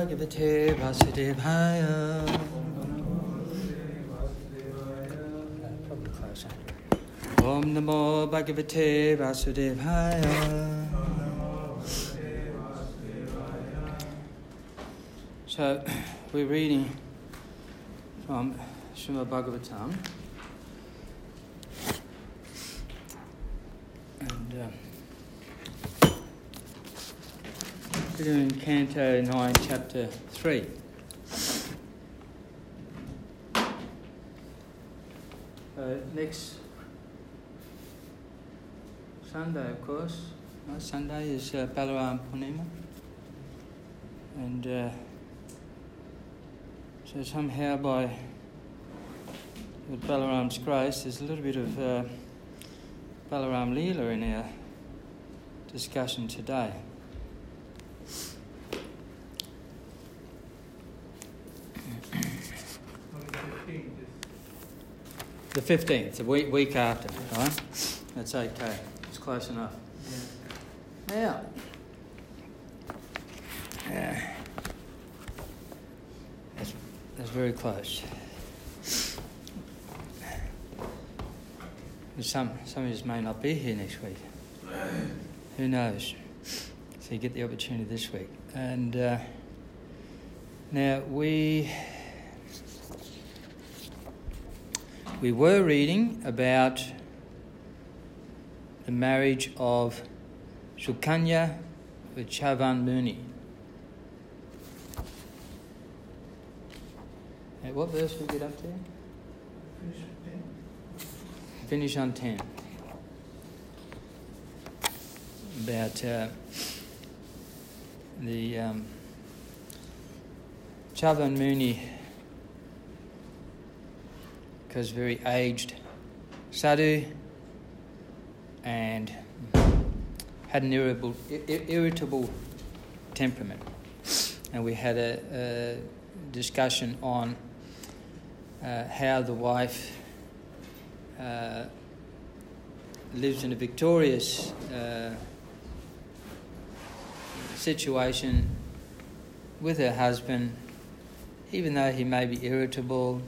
Bhagavate Vasudevaya. Probably closer. Om Namo Bhagavate Vasudevaya. So, we're reading from Srimad Bhagavatam. And we're doing Canto 9, Chapter 3. Next Sunday, of course. Sunday is Balaram Purnima. And so somehow with Balaram's grace, there's a little bit of Balaram Leela in our discussion today. The 15th, the week after, right? That's okay. It's close enough. Yeah. Now, that's very close. Some of you may not be here next week. Who knows? So you get the opportunity this week. And now we were reading about the marriage of Sukanya with Chavan Muni. At what verse we get up to? Finish on 10. About the Chavan Muni, because very aged sadhu and had an irritable temperament. And we had a discussion on how the wife lives in a victorious situation with her husband, even though he may be irritable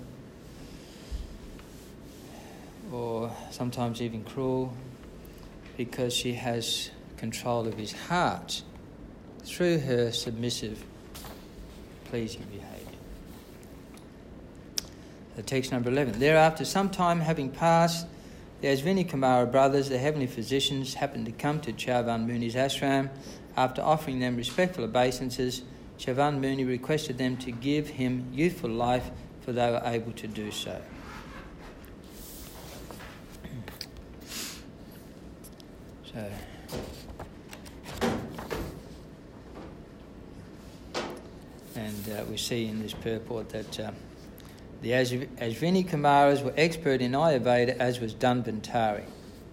or sometimes even cruel, because she has control of his heart through her submissive, pleasing behaviour. Text number 11. Thereafter, some time having passed, the Ashvini Kumara brothers, the heavenly physicians, happened to come to Chavan Muni's ashram. After offering them respectful obeisances, Chavan Muni requested them to give him youthful life, for they were able to do so. And we see in this purport that the Ashvini Kumaras were expert in Ayurveda, as was Dhanvantari.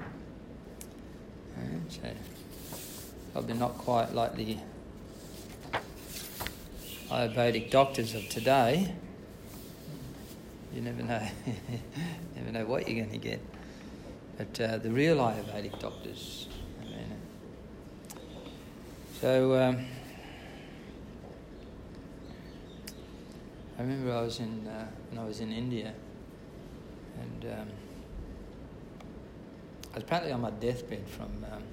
So probably not quite like the Ayurvedic doctors of today. You never know. Never know what you're going to get. But the real Ayurvedic doctors. So I remember when I was in India, and I was apparently on my deathbed from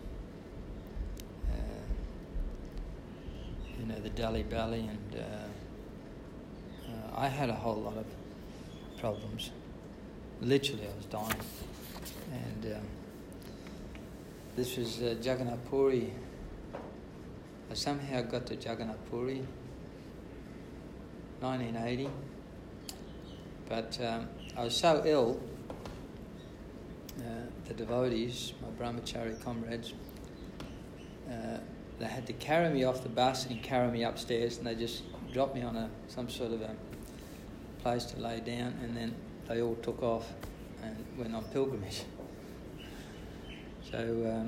the Delhi Belly, and I had a whole lot of problems. Literally, I was dying, and this was Jagannath Puri. I somehow got to Jagannath Puri, 1980, but I was so ill, the devotees, my brahmachari comrades, they had to carry me off the bus and carry me upstairs, and they just dropped me on some sort of a place to lay down, and then they all took off and went on pilgrimage. So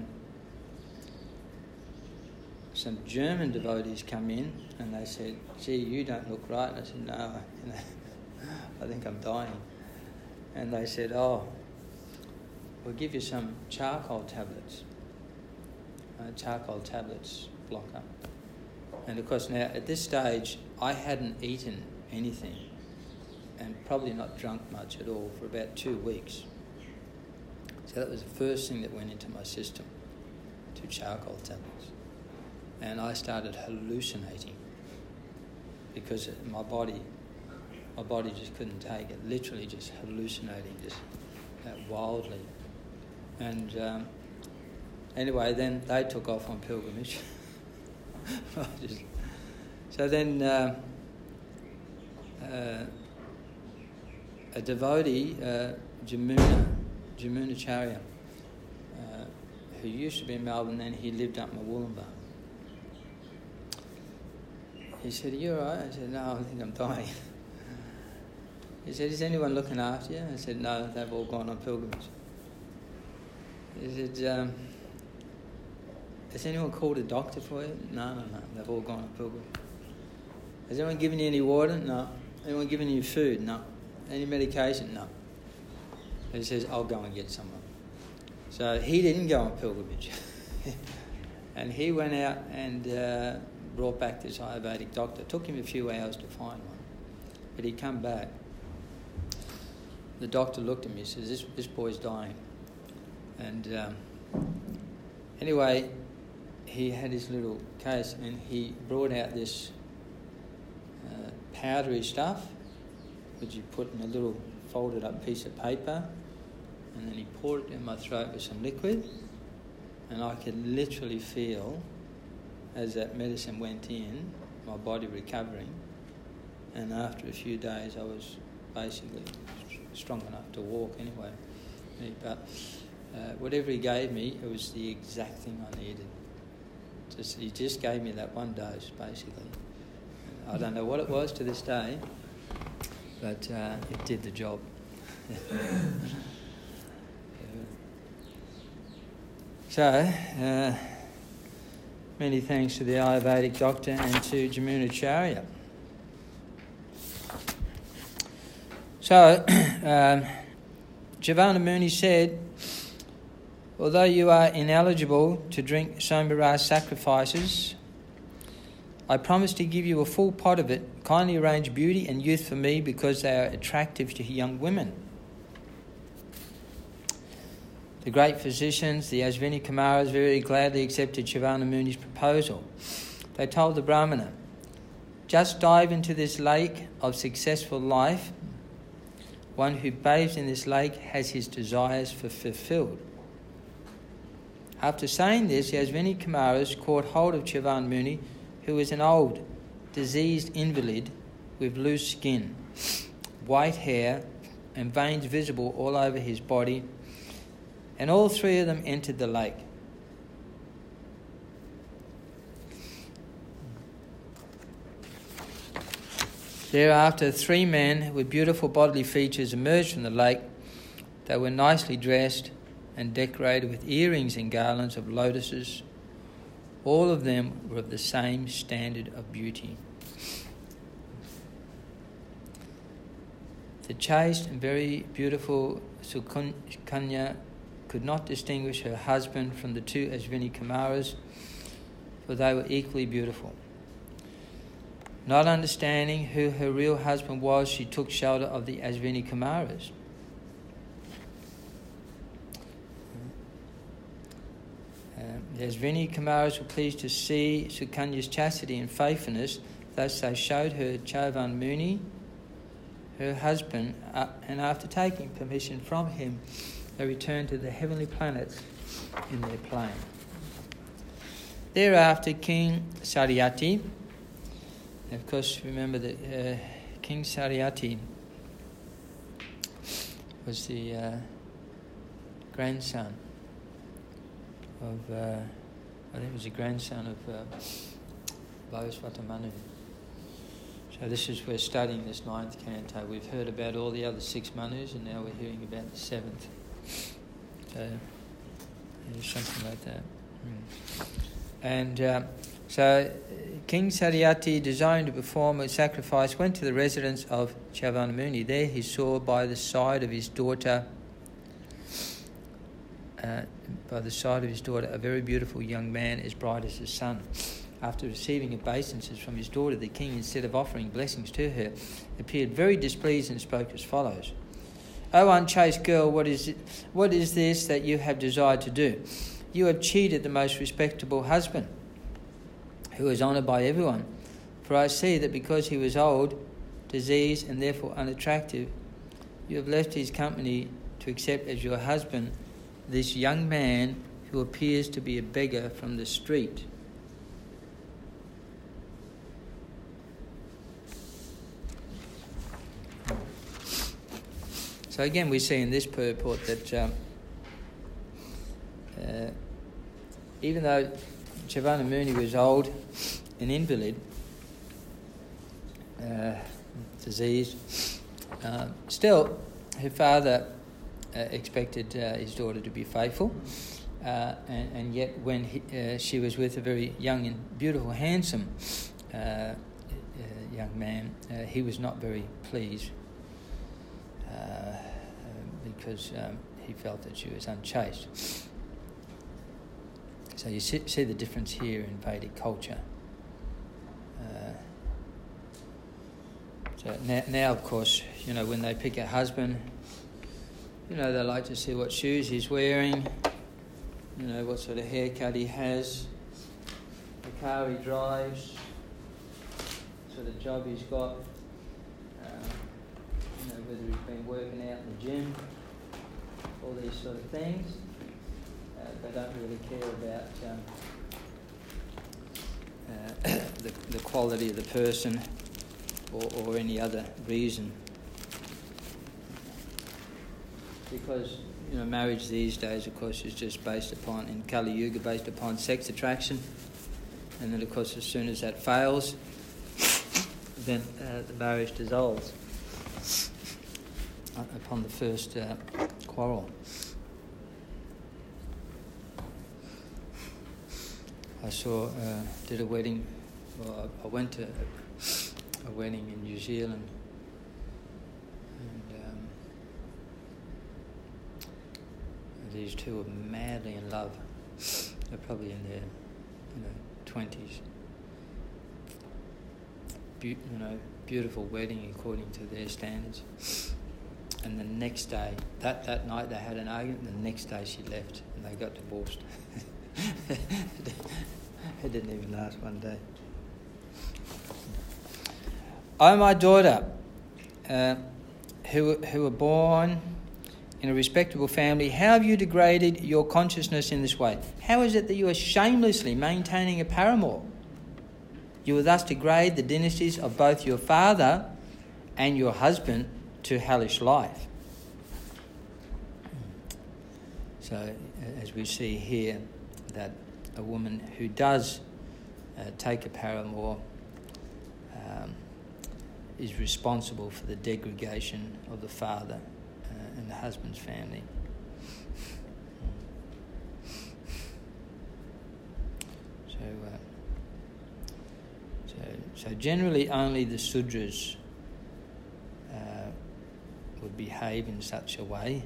some German devotees come in and they said, "Gee, you don't look right." And I said, "No, I think I'm dying." And they said, "Oh, we'll give you some charcoal tablets." Charcoal tablets block up. And of course now, at this stage, I hadn't eaten anything and probably not drunk much at all for about 2 weeks. So that was the first thing that went into my system, 2 charcoal tablets. And I started hallucinating because my body just couldn't take it, literally just hallucinating, just wildly. And anyway, then they took off on pilgrimage. So then a devotee, Jamunacharya, who used to be in Melbourne, then he lived up in Wollongbar. He said, "Are you all right?" I said, "No, I think I'm dying." He said, "Is anyone looking after you?" I said, "No, they've all gone on pilgrimage." He said, "Has anyone called a doctor for you?" No, they've all gone on pilgrimage. "Has anyone given you any water?" No. "Anyone given you food?" No. "Any medication?" No. He says, "I'll go and get someone." So he didn't go on pilgrimage. And he went out and brought back this Ayurvedic doctor. It took him a few hours to find one. But he come back. The doctor looked at me and says, this boy's dying. And anyway, he had his little case and he brought out this powdery stuff, which he put in a little folded up piece of paper, and then he poured it in my throat with some liquid, and I could literally feel, as that medicine went in, my body recovering, and after a few days I was basically strong enough to walk anyway. But whatever he gave me, it was the exact thing I needed. He just gave me that one dose, basically. I don't know what it was to this day, but it did the job. So, many thanks to the Ayurvedic doctor and to Jamunacharya. So, Javana Muni said, although you are ineligible to drink Sombaras sacrifices, I promise to give you a full pot of it. Kindly arrange beauty and youth for me because they are attractive to young women. The great physicians, the Ashvini Kumaras, very gladly accepted Javana Muni's proposal. They told the Brahmana, just dive into this lake of successful life. One who bathes in this lake has his desires fulfilled. After saying this, the Ashvini Kumaras caught hold of Javana Muni, who was an old, diseased invalid with loose skin, white hair, and veins visible all over his body, and all 3 of them entered the lake. Thereafter, 3 men with beautiful bodily features emerged from the lake. They were nicely dressed and decorated with earrings and garlands of lotuses. All of them were of the same standard of beauty. The chaste and very beautiful Sukanya could not distinguish her husband from the 2 Ashvini Kumaras, for they were equally beautiful. Not understanding who her real husband was, she took shelter of the Ashvini Kumaras. The Ashvini Kumaras were pleased to see Sukanya's chastity and faithfulness. Thus they showed her Chavan Muni, her husband, and after taking permission from him, they returned to the heavenly planets in their plane. Thereafter, King Saryati, and of course remember that King Saryati was the grandson of, I think it was the grandson of Bhagavata Manu. So this is, we're studying this 9th canto. We've heard about all the other 6 Manus and now we're hearing about the 7th. So there's something like that. And so King Saryati, desiring to perform a sacrifice, went to the residence of Chavan Muni. There he saw by the side of his daughter a very beautiful young man as bright as the sun. after receiving obeisances from his daughter, the king, instead of offering blessings to her, appeared very displeased and spoke as follows. "O unchaste girl, what is this that you have desired to do? You have cheated the most respectable husband, who is honoured by everyone. For I see that because he was old, diseased, and therefore unattractive, you have left his company to accept as your husband this young man who appears to be a beggar from the street." So again, we see in this purport that even though Chavanamuni was old, an invalid, diseased, still her father expected his daughter to be faithful, and yet when she was with a very young and beautiful, handsome young man, he was not very pleased because he felt that she was unchaste. So you see the difference here in Vedic culture. So now, of course, when they pick a husband, they like to see what shoes he's wearing, what sort of haircut he has, the car he drives, sort of job he's got, whether he's been working out in the gym, all these sort of things. They don't really care about the quality of the person or any other reason. Because marriage these days, of course, is just based upon, in Kali Yuga, based upon sex attraction. And then, of course, as soon as that fails, then the marriage dissolves upon the first quarrel. I did a wedding. Well, I went to a wedding in New Zealand, and these two were madly in love. They're probably in their 20s. Beautiful wedding according to their standards. And the next day, that night they had an argument, and the next day she left and they got divorced. It didn't even last one day. "O my daughter, who were born in a respectable family, how have you degraded your consciousness in this way? How is it that you are shamelessly maintaining a paramour? You will thus degrade the dynasties of both your father and your husband to hellish life." So, as we see here, that a woman who does take a paramour is responsible for the degradation of the father and the husband's family. So generally only the Sudras would behave in such a way.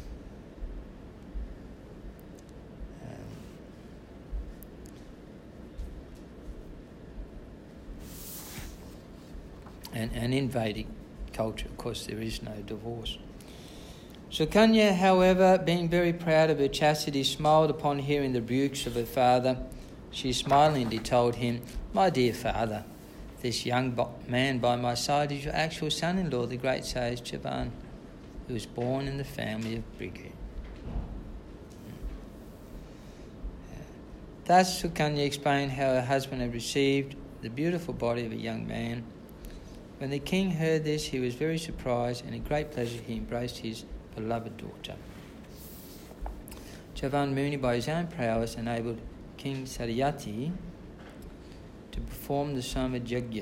And in Vedic culture, of course, there is no divorce. Sukanya, however, being very proud of her chastity, smiled upon hearing the rebukes of her father. She smilingly told him, "My dear father, this young man by my side is your actual son-in-law, the great sage Chavan, who was born in the family of Bhrigu." Thus Sukanya explained how her husband had received the beautiful body of a young man. When the king heard this, he was very surprised, and in great pleasure he embraced his beloved daughter. Chavan Muni, by his own prowess, enabled King Satyavati to perform the Soma Yajna.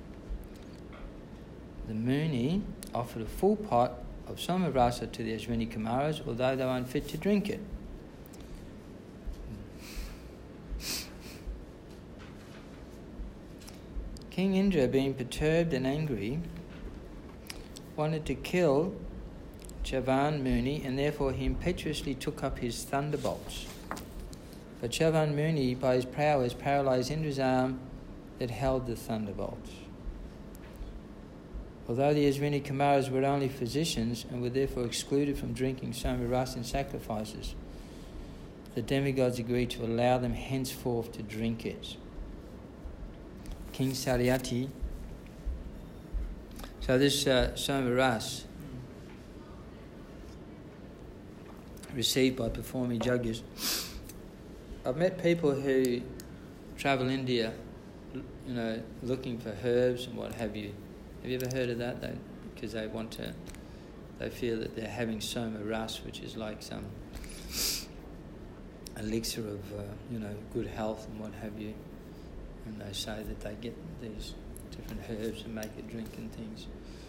The Muni offered a full pot of Soma Rasa to the Ashwini Kumaras, although they were unfit to drink it. King Indra, being perturbed and angry, wanted to kill Chavan Muni, and therefore he impetuously took up his thunderbolts. but Chavan Muni, by his prowess, paralysed Indra's arm that held the thunderbolts. Although the Ashwini Kumaras were only physicians and were therefore excluded from drinking Soma Ras in sacrifices, the demigods agreed to allow them henceforth to drink it. King Satyavati. So this Soma Ras, received by performing yajnas. I've met people who travel India, looking for herbs and what have you. Have you ever heard of that? Because they feel that they're having Soma Ras, which is like some elixir of, good health and what have you. And they say that they get these different herbs and make a drink and things.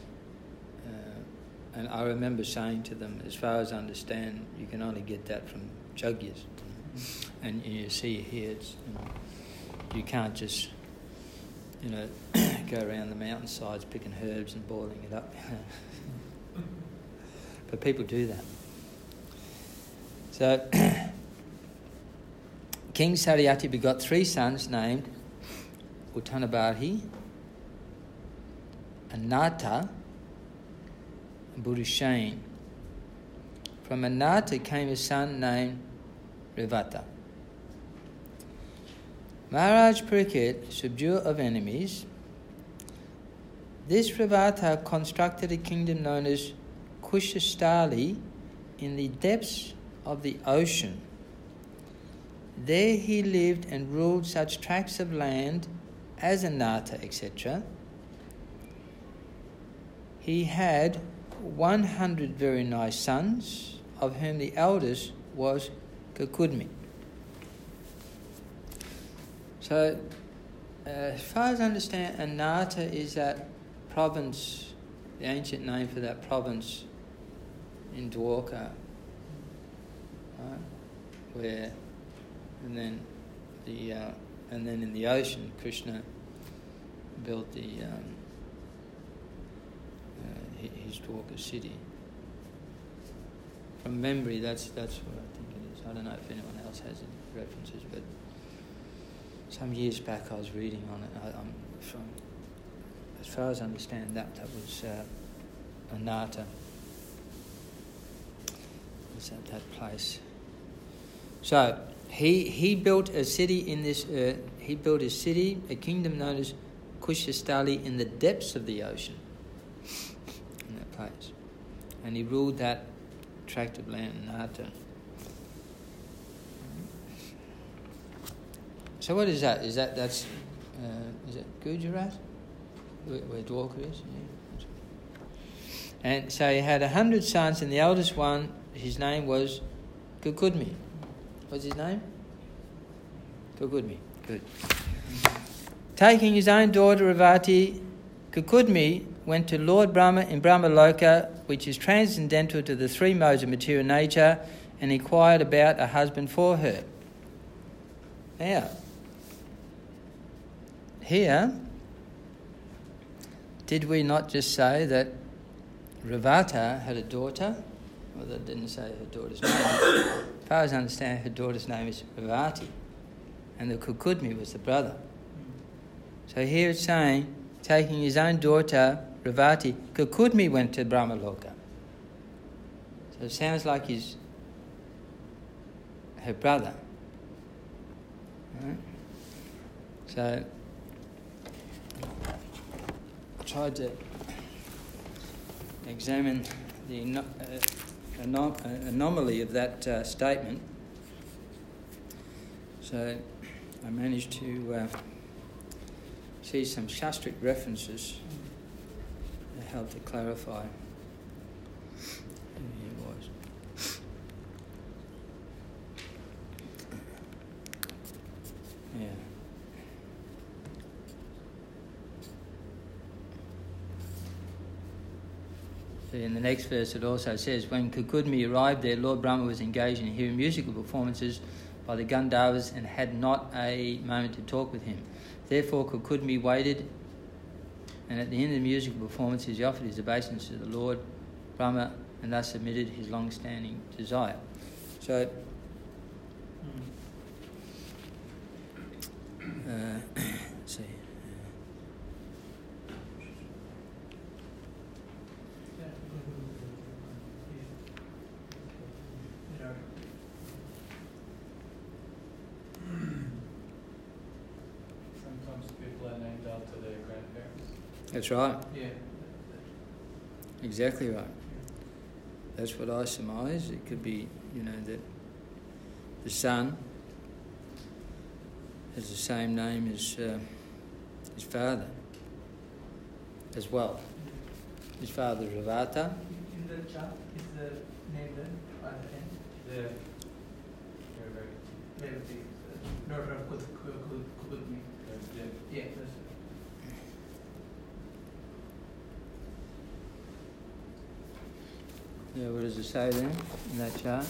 And I remember saying to them, as far as I understand, you can only get that from yajnas. And you see here, you can't just, go around the mountainsides picking herbs and boiling it up. But people do that. So, King Satyavati begot 3 sons named Uttanabhahi, Anata, and Buddhishain. From Anata came a son named Revata. Maharaj Parikshit, subduer of enemies, this Revata constructed a kingdom known as Kushastali in the depths of the ocean. There he lived and ruled such tracts of land as Anata, etc. He had 100 very nice sons, of whom the eldest was Kakudmi. So, as far as I understand, Anata is that province, the ancient name for that province in Dwarka, right? Where, and then in the ocean, Krishna built his Dwarka city. From memory, that's what I think it is. I don't know if anyone else has any references, but some years back I was reading on it. As far as I understand, that was Anata. Was at that place. So he built a city in this. He built a city, a kingdom known as Kushastali, in the depths of the ocean. In that place, and he ruled that tract of land, Anata. So what is that? Is it Gujarat? Where Dwarka is? Yeah. And so he had 100 sons, and the eldest one, his name was Kakudmi. What's his name? Kakudmi. Good. Taking his own daughter Revati, Kakudmi went to Lord Brahma in Brahmaloka, which is transcendental to the 3 modes of material nature, and inquired about a husband for her. Now, here, did we not just say that Revata had a daughter? Well, that didn't say her daughter's name. As far as I understand, her daughter's name is Revati, and the Kakudmi was the brother. So here it's saying, taking his own daughter, Revati, Kakudmi went to Brahmaloka. So it sounds like he's her brother. Right? So I tried to examine the anomaly of that statement. So I managed to see some Shastric references that help to clarify who he was. Yeah. In the next verse it also says, when Kakudmi arrived there, Lord Brahma was engaged in hearing musical performances by the Gandharvas and had not a moment to talk with him. Therefore Kakudmi waited, and at the end of the musical performances he offered his obeisance to the Lord Brahma and thus submitted his long-standing desire. So see. Sometimes people are named after their grandparents. That's right. Yeah. Exactly right. That's what I surmise. It could be, that the son has the same name as his father as well. His father is Ravata. In the chart, is the name there at the end? Yeah. Revati. Daughter of Kudmi. Yeah. Yeah, that's it. Yeah, what does it say there in that chart?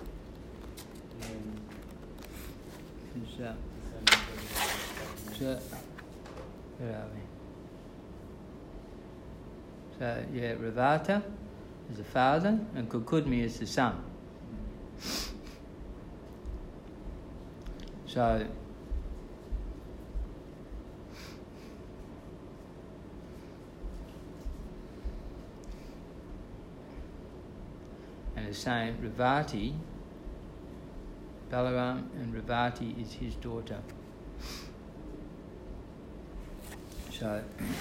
Where are we? So, yeah, Ravata is the father and Kukudmi is the son. So, and the same, Ravati, Balaram and Ravati is his daughter. So,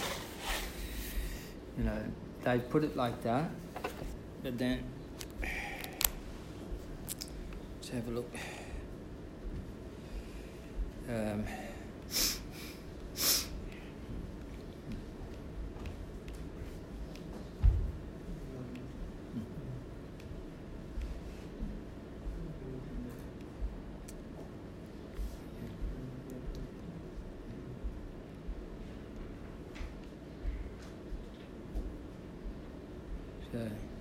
they put it like that, but then, let's have a look. So,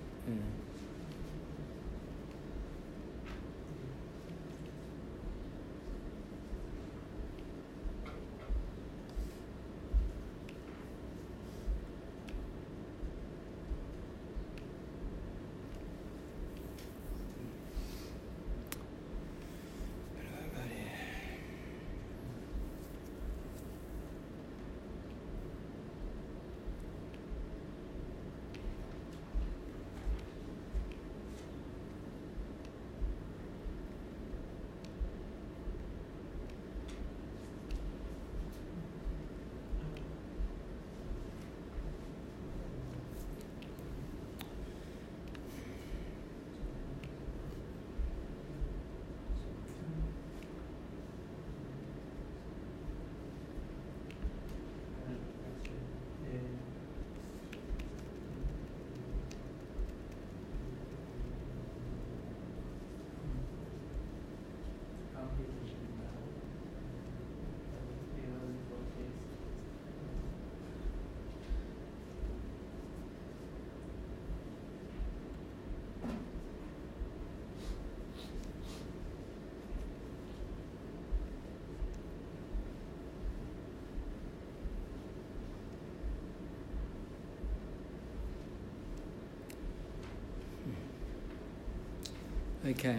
okay.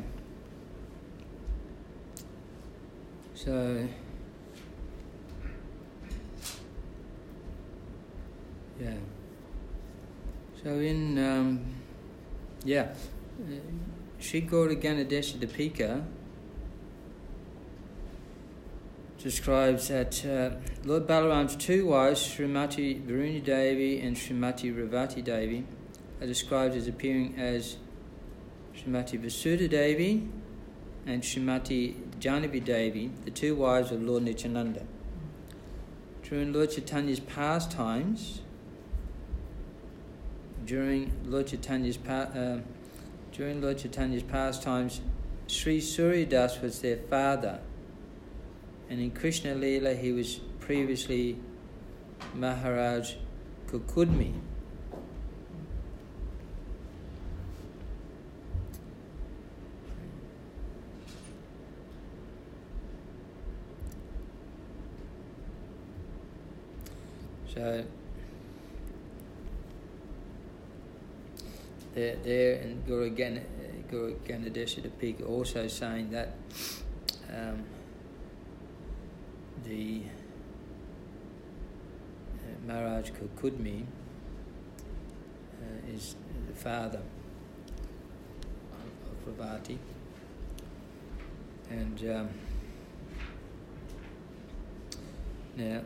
So, yeah. So in, Sri Gaura Ganadesha Dipika describes that Lord Balaram's two wives, Srimati Varuni Devi and Srimati Ravati Devi, are described as appearing as Srimati Vasudha Devi and Srimati Janavi Devi, the two wives of Lord Nityananda. During Lord Chaitanya's pastimes, Sri Suryadas was their father, and in Krishna Leela he was previously Maharaj Kukudmi. So there in Guru Ganadesha Dipika also saying that Maharaj Kukudmi is the father of Ravati. And now,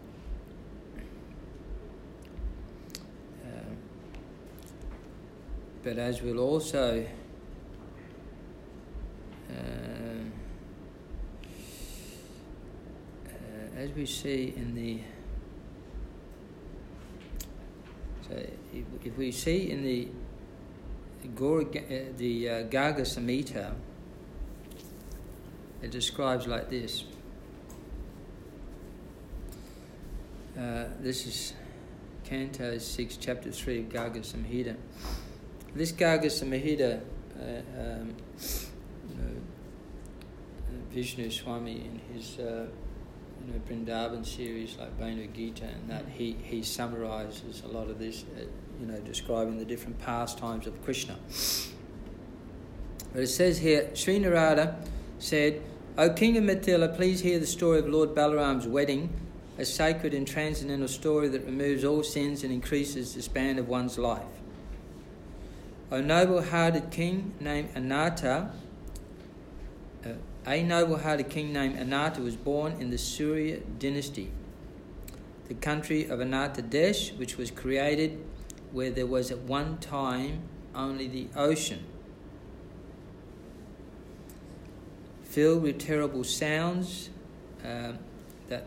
but as we'll also as we see in the if we see in the Garga Samhita, it describes like this. This is Canto 6, Chapter 3 of Garga Samhita. This Garga Samhita, Vishnu Swami in his Vrindavan series like Venu Gita, and that he summarises a lot of this, describing the different pastimes of Krishna. But it says here, Sri Narada said, "O King of Mithila, please hear the story of Lord Balaram's wedding, a sacred and transcendental story that removes all sins and increases the span of one's life. O noble-hearted king named Ananta, a noble-hearted king named Ananta was born in the Surya dynasty, the country of Ananta Desh, which was created where there was at one time only the ocean, filled with terrible sounds. That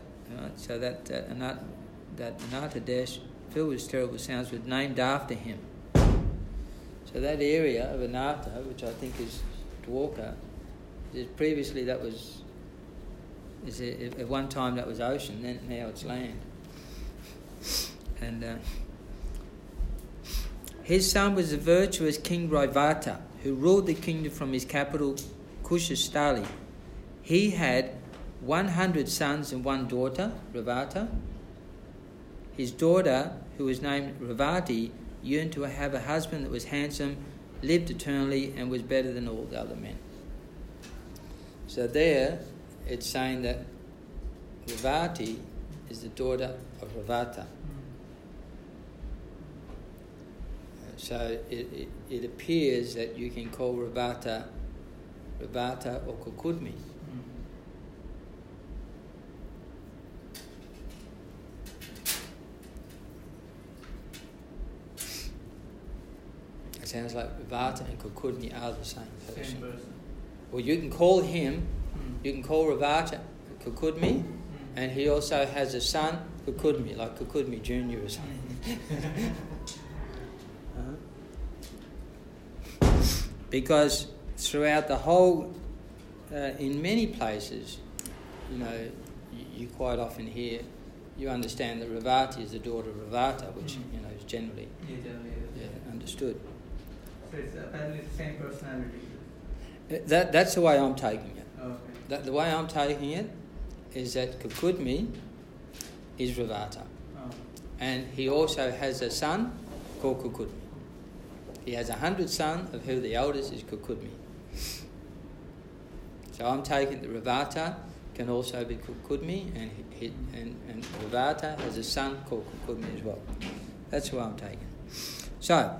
Ananta Desh, filled with terrible sounds, was named after him. So that area of Ananta, which I think is Dwarka, previously at one time that was ocean, then now it's land. And his son was the virtuous King Raivata, who ruled the kingdom from his capital Kushastali. He had 100 sons and one daughter, Ravata. His daughter, who was named Ravati, yearned to have a husband that was handsome, lived eternally, and was better than all the other men. So there, it's saying that Ravati is the daughter of Ravata. So it appears that you can call Ravata or Kukudmi. It sounds like Ravata and Kukudmi are the same person. Same person. Well, you can call him, you can call Ravata Kukudmi, and he also has a son, Kukudmi, like Kukudmi Jr. or something. Because throughout the whole, in many places, you quite often hear, you understand that Ravati is the daughter of Ravata, which is generally understood. So it's apparently the same personality. That's the way I'm taking it. Okay. The way I'm taking it is that Kukudmi is Ravata. Oh. And he also has a son called Kukudmi. He has 100 sons, of who the eldest is Kukudmi. So I'm taking that Ravata can also be Kukudmi, and Ravata has a son called Kukudmi as well. That's what I'm taking. So,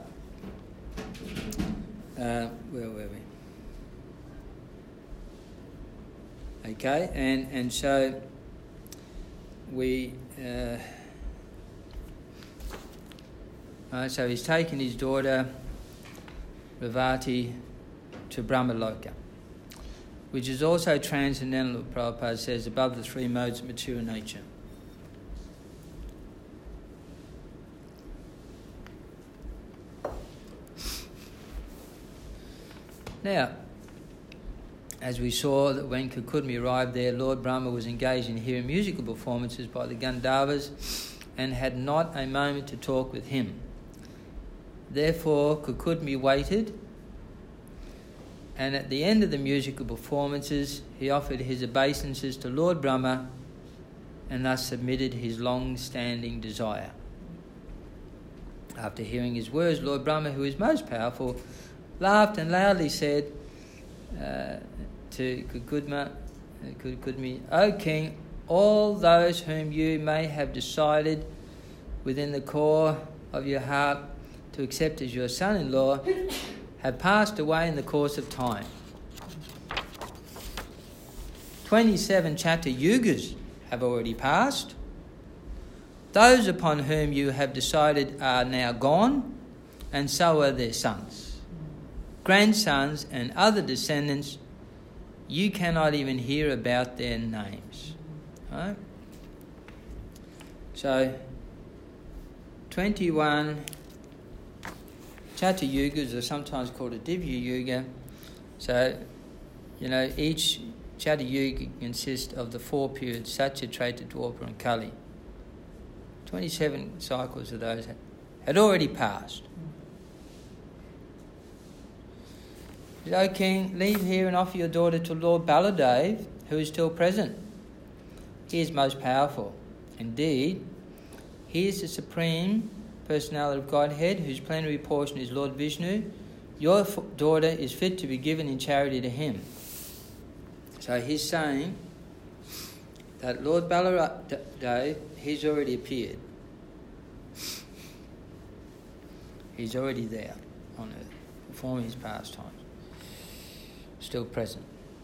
where were we? Okay, and so we. So he's taken his daughter Ravati to Brahmaloka, which is also transcendental, Prabhupada says, above the three modes of material nature. Now, as we saw that when Kukudmi arrived there, Lord Brahma was engaged in hearing musical performances by the Gandharvas and had not a moment to talk with him. Therefore, Kukudmi waited, and at the end of the musical performances, he offered his obeisances to Lord Brahma and thus submitted his long-standing desire. After hearing his words, Lord Brahma, who is most powerful, laughed and loudly said to Kukudmi, "O King, all those whom you may have decided within the core of your heart to accept as your son-in-law have passed away in the course of time. 27 Chatta Yugas have already passed. Those upon whom you have decided are now gone, and so are their sons, grandsons, and other descendants. You cannot even hear about their names. Right? So, 21 Chatta Yugas are sometimes called a Divya Yuga. So, each Chatta Yuga consists of the 4 periods, Satya, Treta, Dwapara and Kali. 27 cycles of those had already passed. O King, leave here and offer your daughter to Lord Baladev, who is still present. He is most powerful. Indeed, he is the Supreme Personality of Godhead, whose plenary portion is Lord Vishnu. Your daughter is fit to be given in charity to him. So he's saying that Lord Baladev, he's already appeared. He's already there on earth, performing his pastimes. Still present.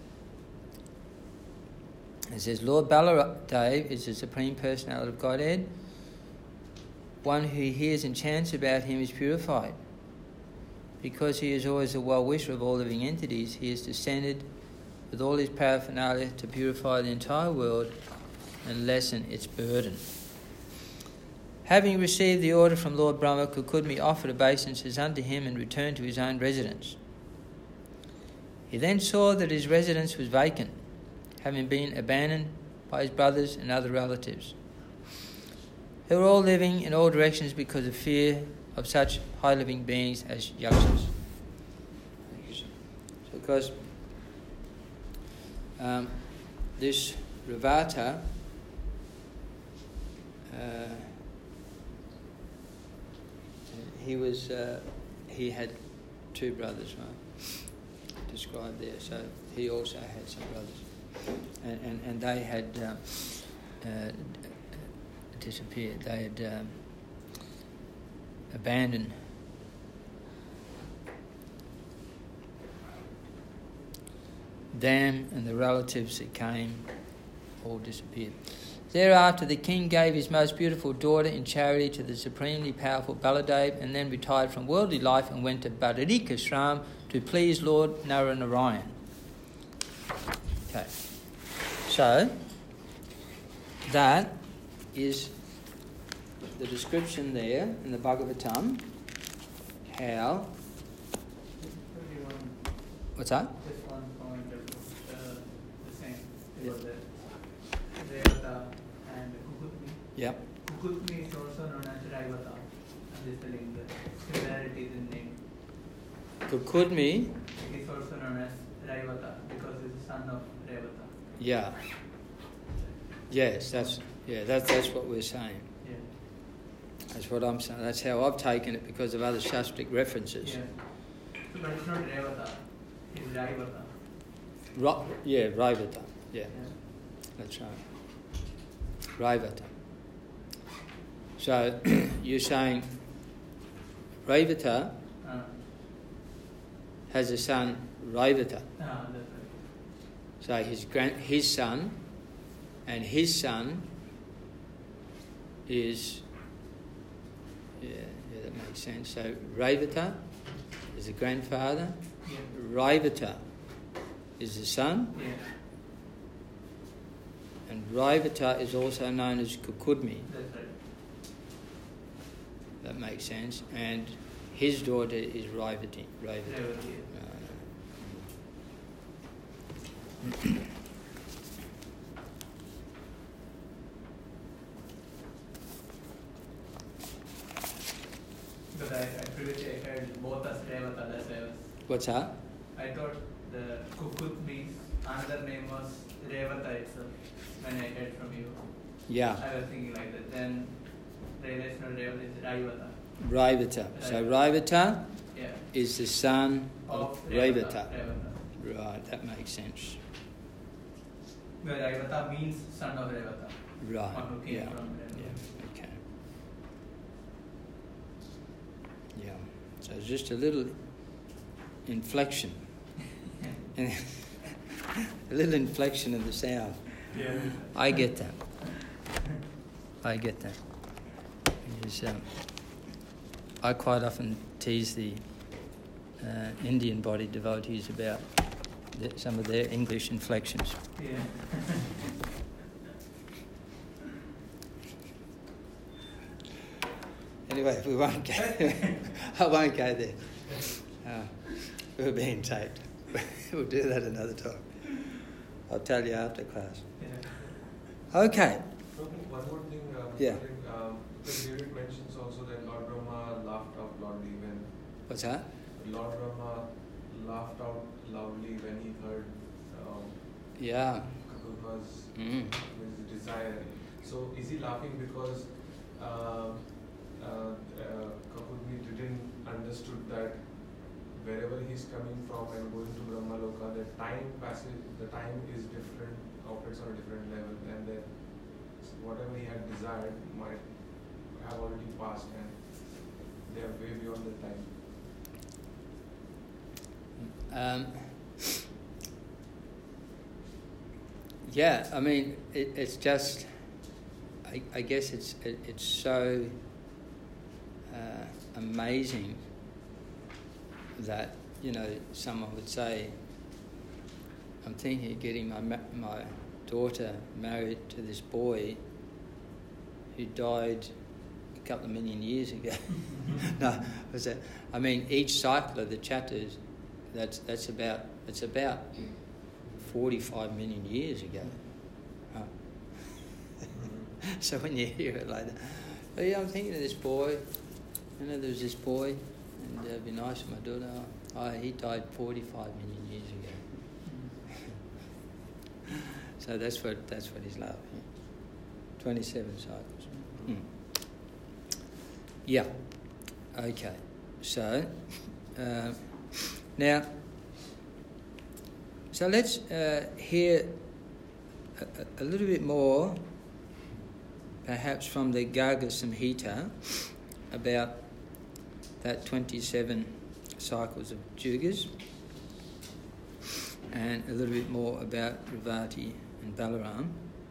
It says, Lord Baladev is the Supreme Personality of Godhead. One who hears and chants about him is purified. Because he is always the well-wisher of all living entities, he is descended with all his paraphernalia to purify the entire world and lessen its burden. Having received the order from Lord Brahma, Kukudmi offered obeisances unto him and returned to his own residence. He then saw that his residence was vacant, having been abandoned by his brothers and other relatives, who were all living in all directions because of fear of such high-living beings as yakshas. So because this Ravata, he had 2 brothers, right? Described there. So he also had some brothers, and they had disappeared. They had abandoned them, and the relatives that came all disappeared. Thereafter the king gave his most beautiful daughter in charity to the supremely powerful Baladev, and then retired from worldly life and went to Badarikashram to please Lord Naranarayan. Okay, so that is the description there in the Bhagavatam, how... What's that? Just one point, the same. Yeah. Revata and Kukutmi. Yep. Kukutmi is also known as Raivata. I'm just telling the similarities in name. Kukudmi, It is also known as Raivata because it's the son of Revata. yeah. Yes, that's what we're saying. Yeah. That's what I'm saying. That's how I've taken it because of other Shastric references. Yeah. So, but it's not Revata. It's Raivata. Raivata. Yeah, Yeah. that's right. Raivata. So you're saying Raivata has a son, Raivata. That's right. So his son, and his son is, that makes sense. So Raivata is the grandfather, Yeah. Raivata is the son, Yeah. and Raivata is also known as Kukudmi. That's right. That makes sense. And his daughter is Raivati. Revati. Because I previously heard both as Revata, that's why I was. What's that? I thought the Kukutmi's another name was Revata itself when I heard from you. Yeah, I was thinking like that. Then realized no, Revata is Raivata. Raivata. So Raivata Yeah. is the son of Raivata. Revata. Right, that makes sense. Where Raivata means son of Revata. Right. One who came Yeah. from Revata. Yeah. Okay. Yeah. So it's just a little inflection. And a little inflection of the sound. Yeah. I get that. Because, I quite often tease the Indian body devotees about some of their English inflections. Yeah. Anyway, we won't go. I won't go there. We're being taped. We'll do that another time. I'll tell you after class. Yeah. Okay. One more thing. Yeah. Because David mentions also that Lord Brahma laughed out loudly when. What's that? Lord Brahma laughed out loudly when he heard. Yeah. Kakudma's Mm. his desire. So is he laughing because Kakudmi didn't understood that wherever he's coming from and going to Brahmaloka, the time is different, operates on a different level, and that whatever he had desired might have already passed, and they are way beyond the time. Yeah, I mean, it's just, I guess it's so amazing that, someone would say, I'm thinking of getting my daughter married to this boy who died a couple of million years ago. No, I mean, each cycle of the chapters, it's about 45 million years ago. Huh. So when you hear it like that, oh yeah, I'm thinking of this boy. There was this boy, and it'd be nice for my daughter. Oh, he died 45 million years ago. So that's what he's like. 27 cycles. Yeah. Okay. So now. So let's hear a little bit more, perhaps from the Garga Samhita, about that 27 cycles of Jugas, and a little bit more about Revati and Balaram.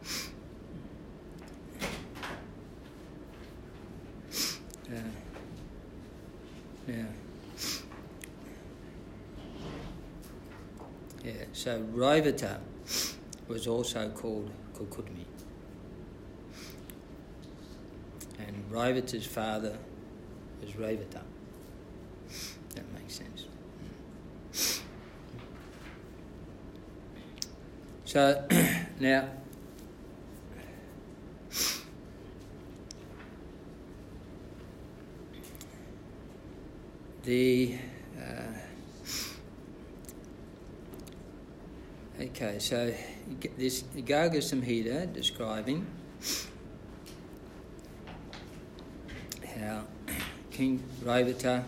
So Raivata was also called Kakudmi. And Raivata's father was Raivata. That makes sense. So now okay, so this Garga Samhita describing how King Raivata,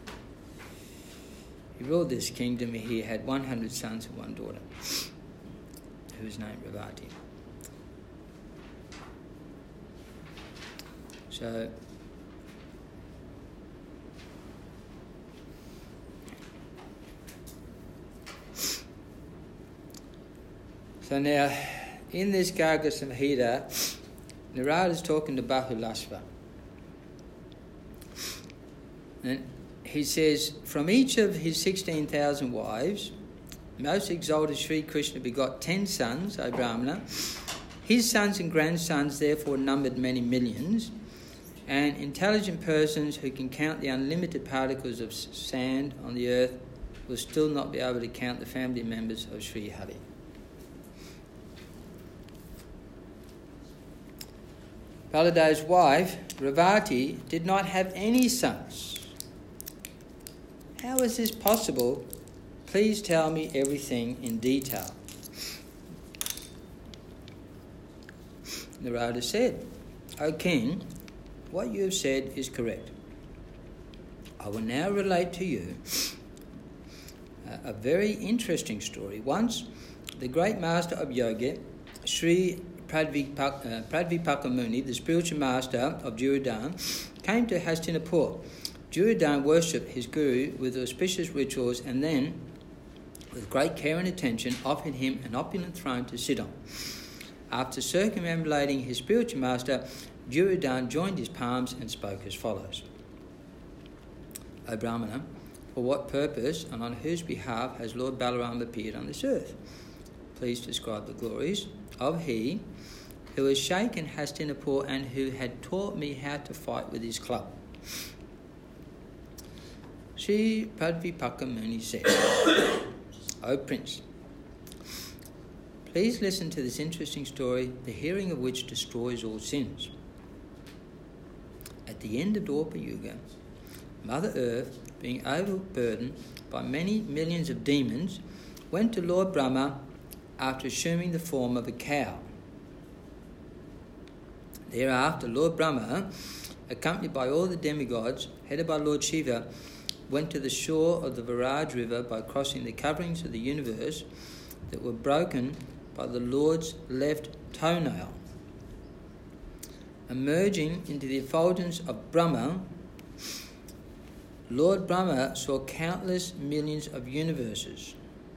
he ruled this kingdom. He had 100 sons and one daughter, who was named Revati. So now, in this Garga Samhita, Narada is talking to Bahulasva. And he says, from each of his 16,000 wives, most exalted Sri Krishna begot 10 sons, O Brahmana. His sons and grandsons therefore numbered many millions, and intelligent persons who can count the unlimited particles of sand on the earth will still not be able to count the family members of Sri Hari. Baladev's wife, Revati, did not have any sons. How is this possible? Please tell me everything in detail. Narada said, O king, what you have said is correct. I will now relate to you a very interesting story. Once, the great master of yoga, Sri Pradvipaka Muni, the spiritual master of Durudhan, came to Hastinapur Duryodhana worshipped his guru with auspicious rituals and then, with great care and attention, offered him an opulent throne to sit on. After circumambulating his spiritual master, Duryodhana joined his palms and spoke as follows. O Brahmana, for what purpose and on whose behalf has Lord Balaram appeared on this earth? Please describe the glories of he who has shaken Hastinapur and who had taught me how to fight with his club. Sri Padvipaka Muni said, O Prince, please listen to this interesting story, the hearing of which destroys all sins. At the end of Dwapara Yuga, Mother Earth, being overburdened by many millions of demons, went to Lord Brahma after assuming the form of a cow. Thereafter, Lord Brahma, accompanied by all the demigods, headed by Lord Shiva, went to the shore of the Viraj river by crossing the coverings of the universe that were broken by the Lord's left toenail. Emerging into the effulgence of Brahma, Lord Brahma saw countless millions of universes.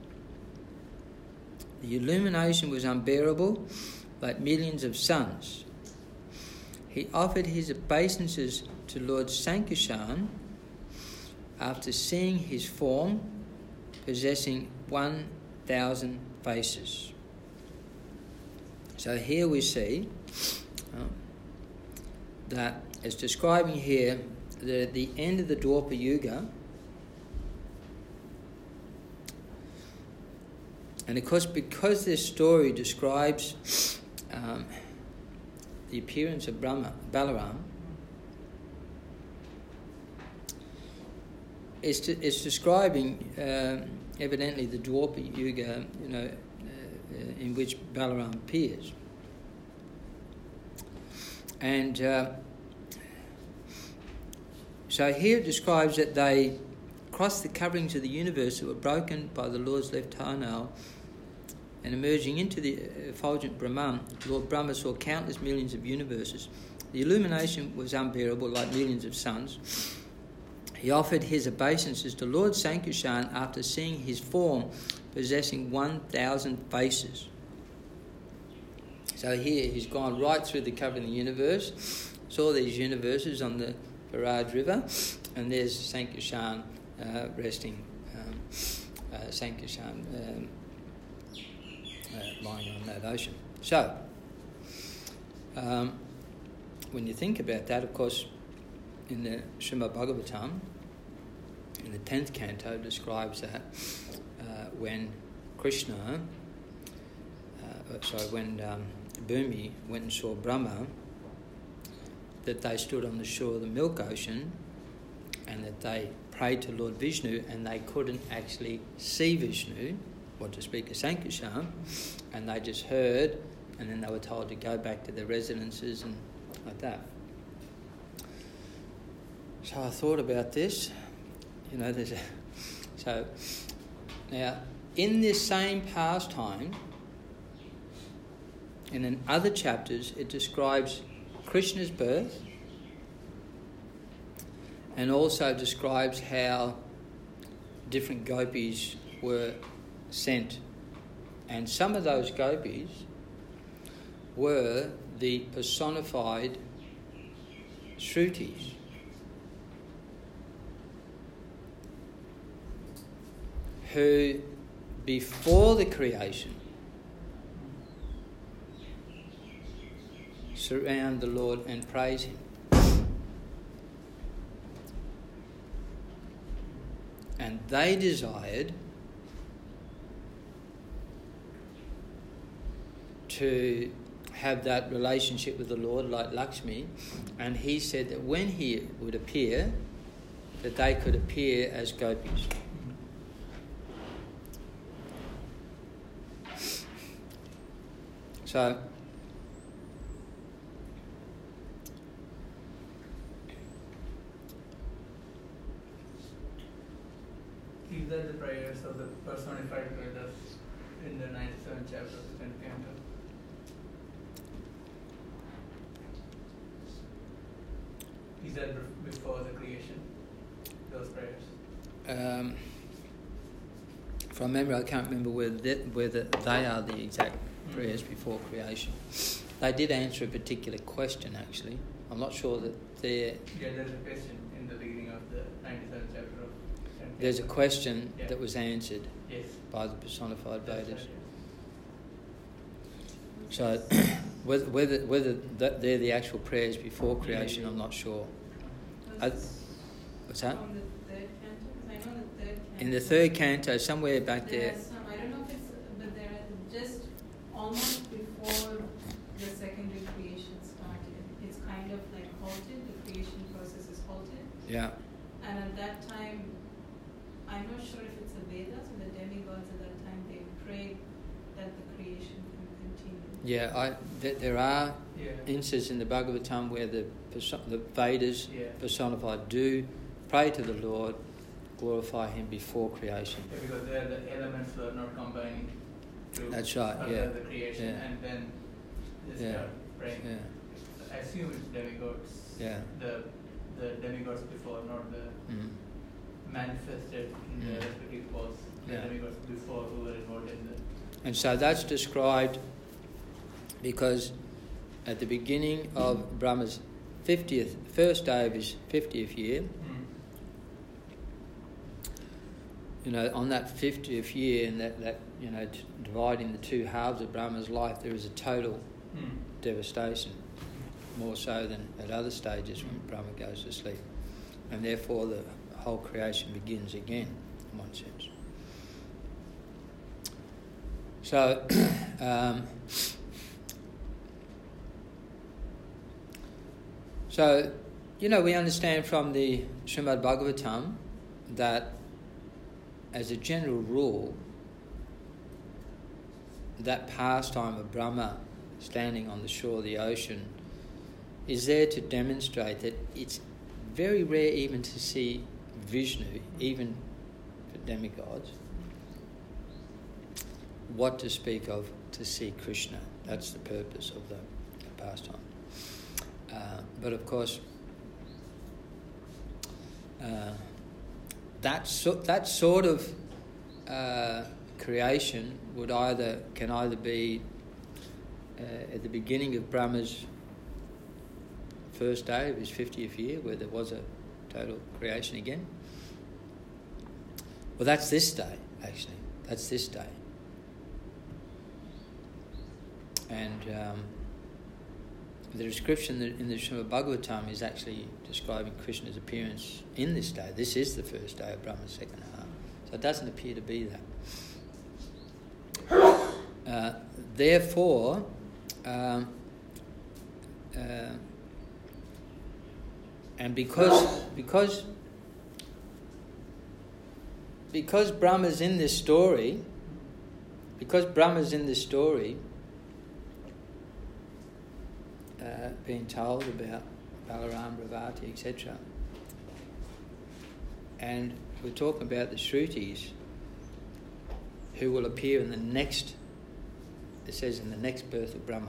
The illumination was unbearable, like millions of suns. He offered his obeisances to Lord Sankarshan after seeing his form possessing 1,000 faces. So here we see that it's describing here that at the end of the Dwapara Yuga, and of course because this story describes the appearance of Balaram, it's describing evidently the Dwapara Yuga, in which Balaram appears. And so here it describes that they crossed the coverings of the universe that were broken by the Lord's left toenail, and emerging into the effulgent Brahman, Lord Brahma saw countless millions of universes. The illumination was unbearable, like millions of suns. He offered his obeisances to Lord Sankarshan after seeing his form possessing 1,000 faces. So here he's gone right through the covering of the universe, saw these universes on the Viraj river, and there's Sankarshan resting, Sankarshan lying on that ocean. So, when you think about that, of course, in the Srimad Bhagavatam, in the 10th canto, describes that when Krishna, when Bhumi went and saw Brahma, that they stood on the shore of the Milk Ocean and that they prayed to Lord Vishnu and they couldn't actually see Vishnu, or to speak of Sankarshan, and they just heard, and then they were told to go back to their residences and like that. So I thought about this, so now in this same pastime, and in other chapters, it describes Krishna's birth and also describes how different gopis were sent. And some of those gopis were the personified Shrutis. Who, before the creation, surround the Lord and praise Him. And they desired to have that relationship with the Lord like Lakshmi, and he said that when he would appear, that they could appear as gopis. So, these are the prayers of the personified brothers in the 97th chapter of the 10th canto. These are before the creation. those prayers? From memory, I can't remember whether they are the exact prayers before creation. They did answer a particular question, actually. I'm not sure that they're... Yeah, there's a question in the beginning of the 97th chapter of... There's a question Yeah. that was answered Yes. by the personified That's Vedas. right, So whether they're the actual prayers before creation, I'm not sure. What's that? From the third canto? 'Cause I know the third canto. In the third canto, somewhere back There there, are some, I don't know if it's, but there are just almost before the secondary creation started. It's kind of like halted, the creation process is halted. yeah. And at that time, I'm not sure if it's the Vedas or the demigods at that time, they prayed that the creation can continue. Yeah, there are Yeah. instances in the Bhagavatam where the Vedas Yeah. personified do pray to the Lord, glorify Him before creation. Yeah, because there the elements were not combining to That's right, utter yeah. the creation, Yeah. and then they Yeah. start praying. Yeah, I assume it's demigods. yeah. The demigods before, not the Mm. manifested in the Mm. respective pose. The Yeah. demigods before who were involved in the... And so that's described because at the beginning of Brahma's first day of his 50th year, on that 50th year, and that dividing the two halves of Brahma's life, there is a total devastation, more so than at other stages when Brahma goes to sleep. And therefore the whole creation begins again, in one sense. So, we understand from the Srimad Bhagavatam that as a general rule, that pastime of Brahma standing on the shore of the ocean is there to demonstrate that it's very rare even to see Vishnu, even for demigods, what to speak of to see Krishna. That's the purpose of the pastime. But of course, that sort of creation can either be at the beginning of Brahma's first day of his 50th year, where there was a total creation again. Well, that's this day, actually. That's this day. And the description in the Srimad Bhagavatam is actually describing Krishna's appearance in this day. This is the first day of Brahma's second half. So it doesn't appear to be that. Therefore, and because Brahma's in this story, being told about Balaram, Ravati, etc. And we're talking about the Shrutis who will appear in the next, it says in the next birth of Brahma.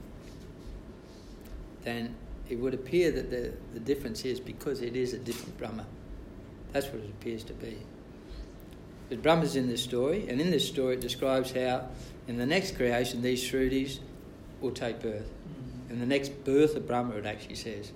Then it would appear that the difference is because it is a different Brahma. That's what it appears to be. But Brahma's in this story, and in this story it describes how in the next creation these Shrutis will take birth. In the next birth of Brahma, it actually says.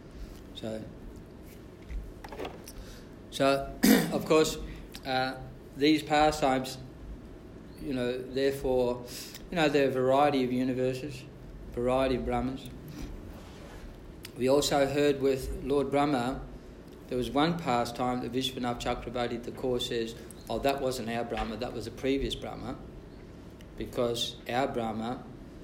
So of course, these pastimes, therefore, there are a variety of universes, variety of Brahmas. We also heard with Lord Brahma, there was one pastime that Vishwanath Chakravarti Thakur says, that wasn't our Brahma, that was a previous Brahma, because our Brahma,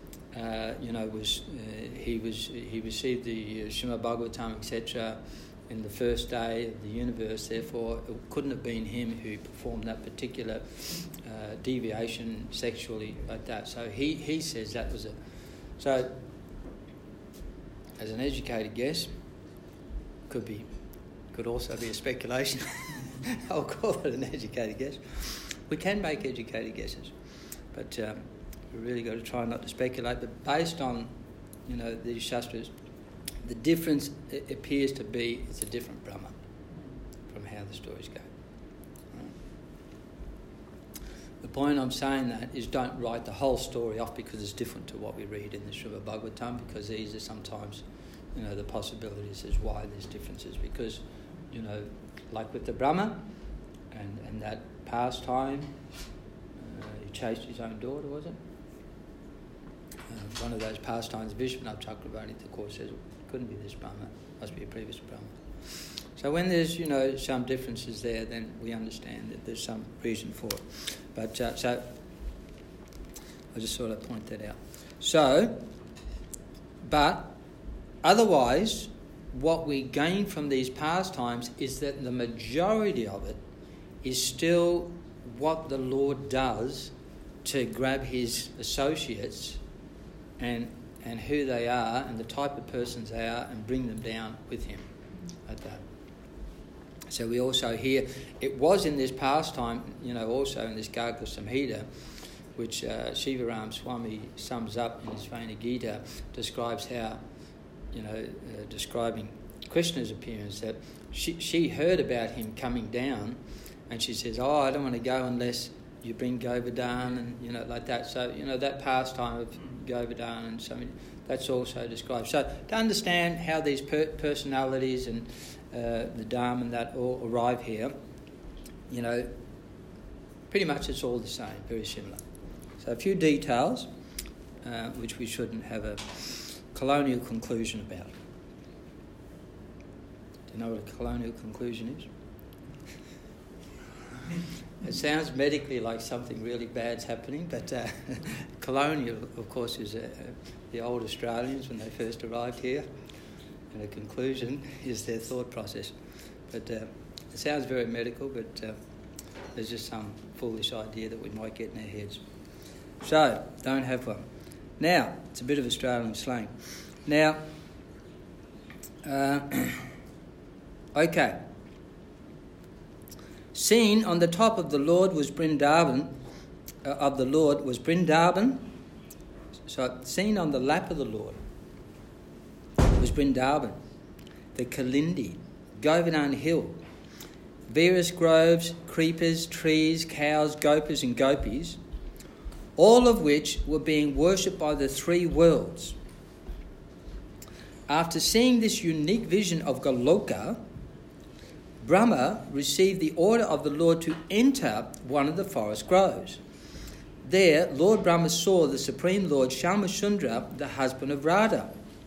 he received the Srimad Bhagavatam, etc., in the first day of the universe. Therefore, it couldn't have been him who performed that particular deviation sexually like that. So he says that was So, as an educated guess, could also be a speculation. I'll call it an educated guess. We can make educated guesses, but we really got to try not to speculate. But based on, these shastras, the difference appears to be it's a different Brahma from how the stories go. The point I'm saying that is don't write the whole story off because it's different to what we read in the Srimad Bhagavatam, because these are sometimes, the possibilities as why there's differences. Because, like with the Brahma and that pastime, he chased his own daughter, was it? One of those pastimes, Vishwanath Chakravarti, the course says, it couldn't be this Brahma, must be a previous Brahma. So when there's, some differences there, then we understand that there's some reason for it. But, so, I just thought I'd point that out. So, but, otherwise, what we gain from these pastimes is that the majority of it is still what the Lord does to grab his associates and who they are and the type of persons they are and bring them down with him at that. So we also hear, it was in this pastime, also in this Garga Samhita, which Shivaram Swami sums up in his Vena Gita, describes how, describing Krishna's appearance, that she heard about him coming down and she says, I don't want to go unless you bring Govardhan and, like that. So, that pastime of Govardhan and something, that's also described. So to understand how these personalities and the Dharma and that all arrive here, pretty much it's all the same, very similar. So a few details, which we shouldn't have a colonial conclusion about. Do you know what a colonial conclusion is? It sounds medically like something really bad's happening, but colonial, of course, is the old Australians when they first arrived here, and a conclusion is their thought process. But it sounds very medical, but there's just some foolish idea that we might get in our heads. So, don't have one. Now, it's a bit of Australian slang. Now, okay. Seen on the top of the Lord was Vrindavan, So, seen on the lap of the Lord was Vrindavan, the Kalindi, Govardhan Hill, various groves, creepers, trees, cows, gopas and gopis, all of which were being worshipped by the three worlds. After seeing this unique vision of Goloka, Brahma received the order of the Lord to enter one of the forest groves. There, Lord Brahma saw the Supreme Lord Shamashundra, the husband of Radha,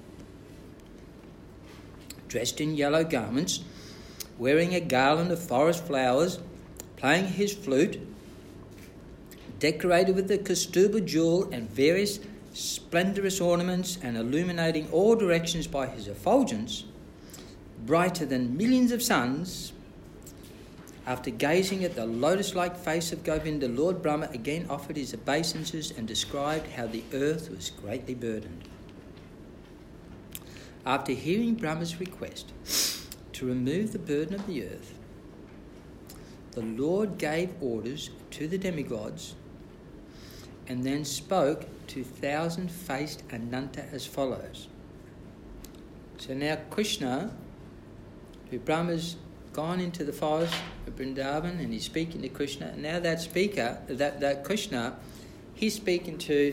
dressed in yellow garments, wearing a garland of forest flowers, playing his flute, decorated with the Kaustubha jewel and various splendorous ornaments, and illuminating all directions by his effulgence, brighter than millions of suns. After gazing at the lotus-like face of Govinda, Lord Brahma again offered his obeisances and described how the earth was greatly burdened. After hearing Brahma's request to remove the burden of the earth, the Lord gave orders to the demigods and then spoke to thousand-faced Ananta as follows. So now Krishna, who Brahma's gone into the forest of Vrindavan and he's speaking to Krishna, and now that speaker, that Krishna, he's speaking to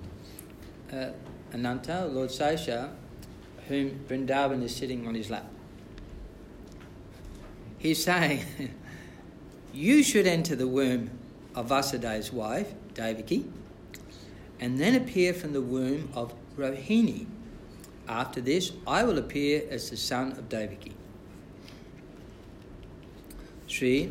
Ananta, Lord Sesha, whom Vrindavan is sitting on his lap. He's saying, you should enter the womb of Vasudeva's wife, Devaki, and then appear from the womb of Rohini. After this, I will appear as the son of Devaki. Sri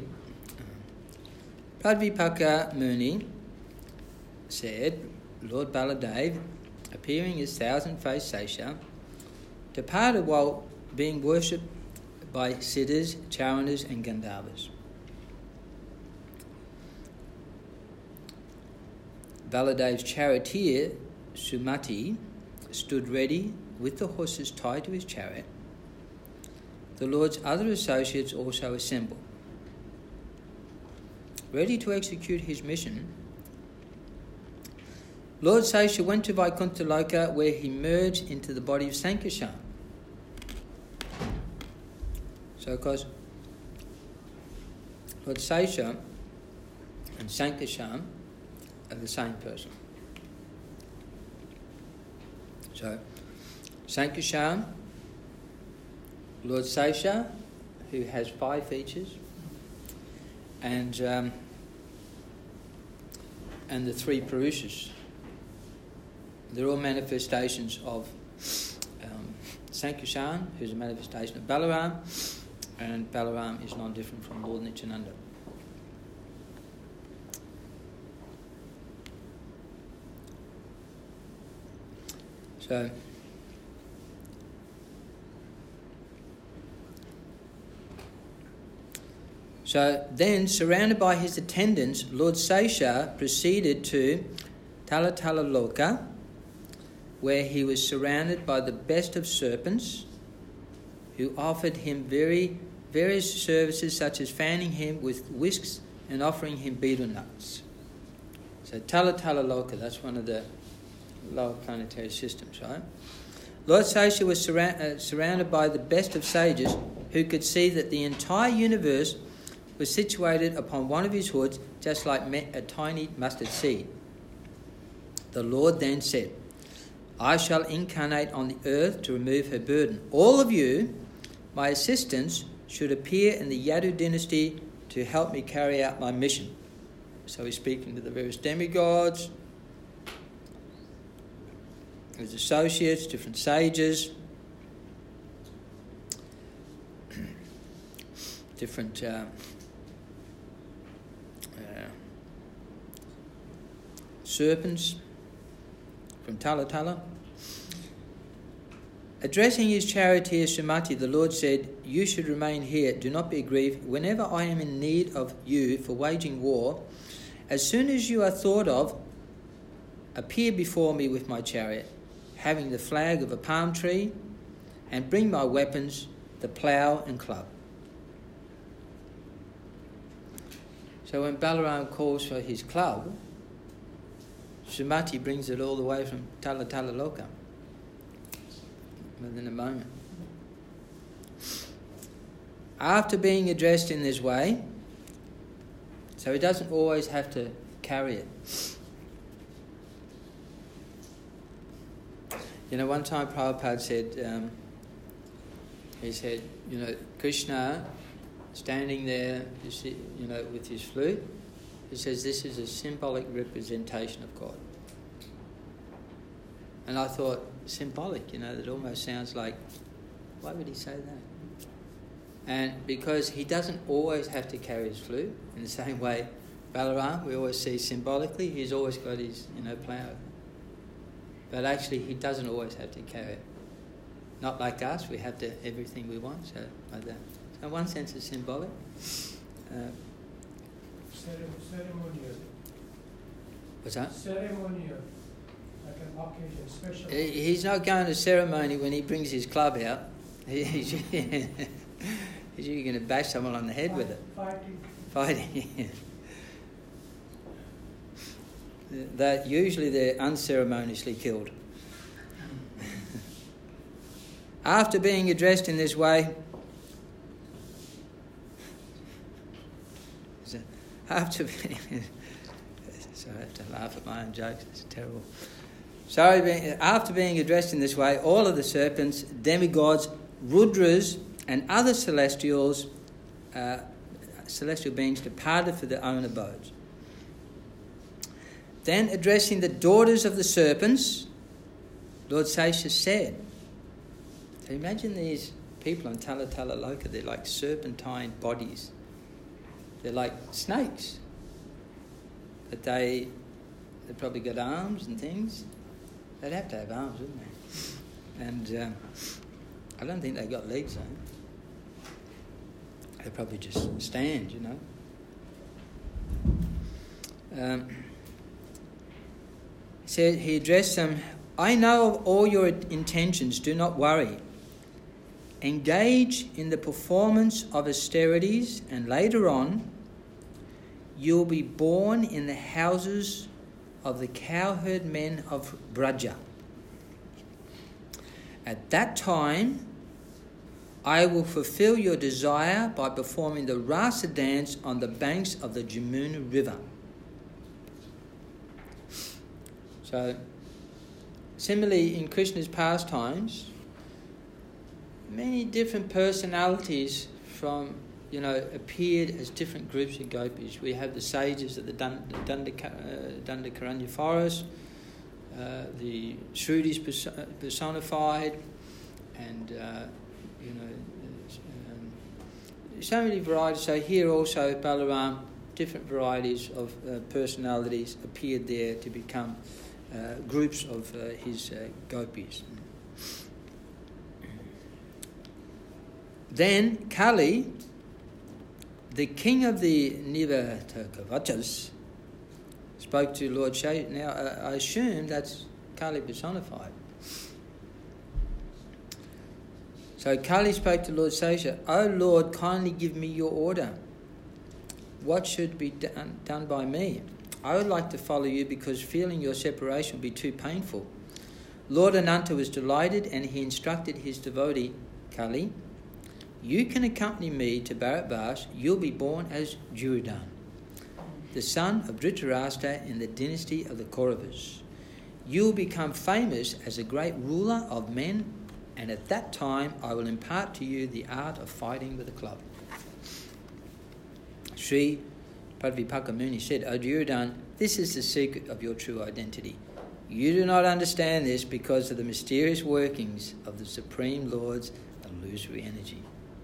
Pradvipaka Muni said, Lord Baladev, appearing as thousand-faced Sesha, departed while being worshipped by Siddhas, Charanas and Gandharvas. Baladev's charioteer, Sumati, stood ready with the horses tied to his chariot. The Lord's other associates also assembled. Ready to execute his mission, Lord Sesha went to Vaikuntha Loka, where he merged into the body of Sankarshan. So, of course, Lord Sesha and Sankirtan are the same person. So, Sankirtan, Lord Sesha, who has 5 features, and the 3 Purushas. They're all manifestations of Sankirtan, who's a manifestation of Balaram, and Balaram is non-different from Lord Nityananda. So then, surrounded by his attendants, Lord Sesha proceeded to Talatala Loka, where he was surrounded by the best of serpents, who offered him various services such as fanning him with whisks and offering him betel nuts. So Talatala Loka, that's one of the lower planetary systems, right? Lord Sesha was surrounded by the best of sages who could see that the entire universe was situated upon one of his hoods, just like a tiny mustard seed. The Lord then said, I shall incarnate on the earth to remove her burden. All of you, my assistants, should appear in the Yadu dynasty to help me carry out my mission. So he's speaking to the various demigods, his associates, different sages, different serpents from Talatala. Addressing his charioteer Sumati, the Lord said, you should remain here, do not be aggrieved. Whenever I am in need of you for waging war, as soon as you are thought of, appear before me with my chariot, having the flag of a palm tree, and bring my weapons, the plough and club. So when Balaram calls for his club, Sumati brings it all the way from Talatala Loka within a moment. After being addressed in this way, so he doesn't always have to carry it. You know, one time Prabhupada said, he said, you know, Krishna standing there, you know, with his flute, he says this is a symbolic representation of God. And I thought, symbolic, you know, that almost sounds like, why would he say that? And because he doesn't always have to carry his flute, in the same way Balaram, we always see symbolically, he's always got his, you know, plough. But actually he doesn't always have to carry it. Not like us, we have to everything we want, so like that. So in one sense it's symbolic. Ceremonial. What's that? Ceremonial. Like an occasion, special. He's not going to ceremony when he brings his club out. He's usually going to bash someone on the head with it. Fighting. That usually they're unceremoniously killed. After being addressed in this way, after being, sorry, I have to laugh at my own jokes. It's terrible. After being addressed in this way, all of the serpents, demigods, Rudras, and other celestial beings departed for their own abodes. Then, addressing the daughters of the serpents, Lord Sesha said, so imagine these people on Talatala Loka, they're like serpentine bodies. They're like snakes. But they probably got arms and things. They'd have to have arms, wouldn't they? And I don't think they got legs, though. They probably just stand, you know. He addressed them, I know of all your intentions, do not worry. Engage in the performance of austerities, and later on, you will be born in the houses of the cowherd men of Braja. At that time, I will fulfill your desire by performing the rasa dance on the banks of the Jamuna River. So, similarly, in Krishna's pastimes, many different personalities appeared as different groups of gopis. We have the sages of the Dandakaranya forest, the Shrudis personified, and so many varieties. So here also Balaram, different varieties of personalities appeared there to become groups of his gopis. Then Kali, the king of the Nivatakavachas, spoke to Lord Shesha. Now, I assume that's Kali personified. So Kali spoke to Lord Shesha, "O Lord, kindly give me your order. What should be done by me? I would like to follow you because feeling your separation would be too painful." Lord Ananta was delighted and he instructed his devotee, "Kali, you can accompany me to Bharatvash. You'll be born as Duryodhana, the son of Dhritarashtra in the dynasty of the Kauravas. You'll become famous as a great ruler of men, and at that time I will impart to you the art of fighting with a club." Sri Padvipaka Muni said, "O Duryodhana, this is the secret of your true identity. You do not understand this because of the mysterious workings of the Supreme Lord's illusory energy."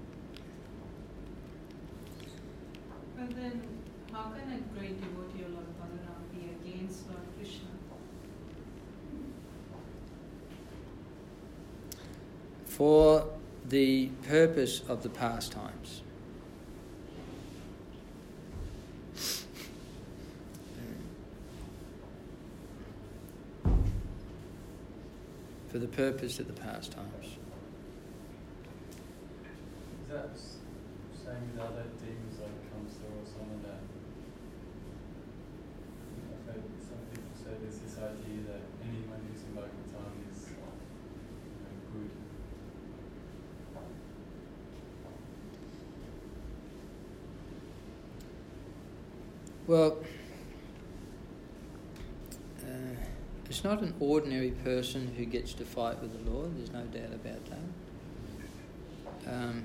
But then, how can a great devotee of Lord Balaram be against Lord Krishna? For the purpose of the pastimes. For the purpose of the pastimes. Is that saying with other demons like Kamsa or someone that I've heard some people say there's this idea that anyone who's in Bhagavatam is good. Well, it's not an ordinary person who gets to fight with the Lord, there's no doubt about that.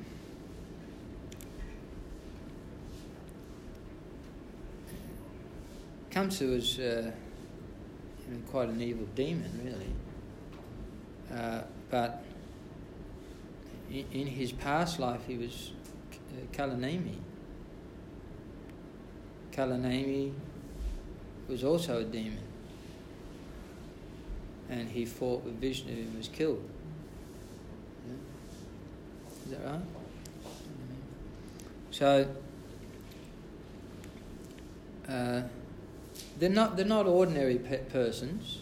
Kamsa was quite an evil demon, really. But in his past life he was Kalanemi. Kalanemi was also a demon. And he fought with Vishnu and was killed. Yeah. Is that right? So they're not ordinary persons.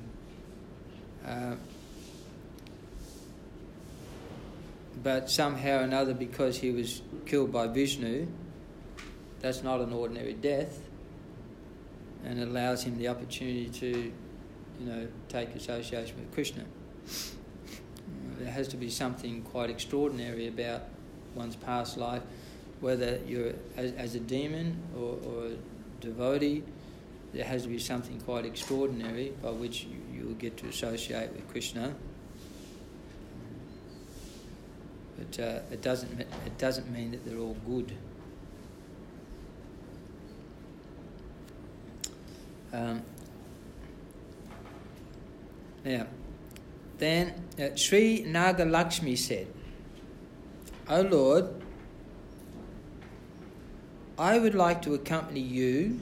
But somehow or another, because he was killed by Vishnu, that's not an ordinary death, and it allows him the opportunity to take association with Krishna. There has to be something quite extraordinary about one's past life, whether you're as a demon or a devotee. There has to be something quite extraordinary by which you will get to associate with Krishna. But it doesn't mean that they're all good. Now, then Sri Nagalakshmi said, "O Lord, I would like to accompany you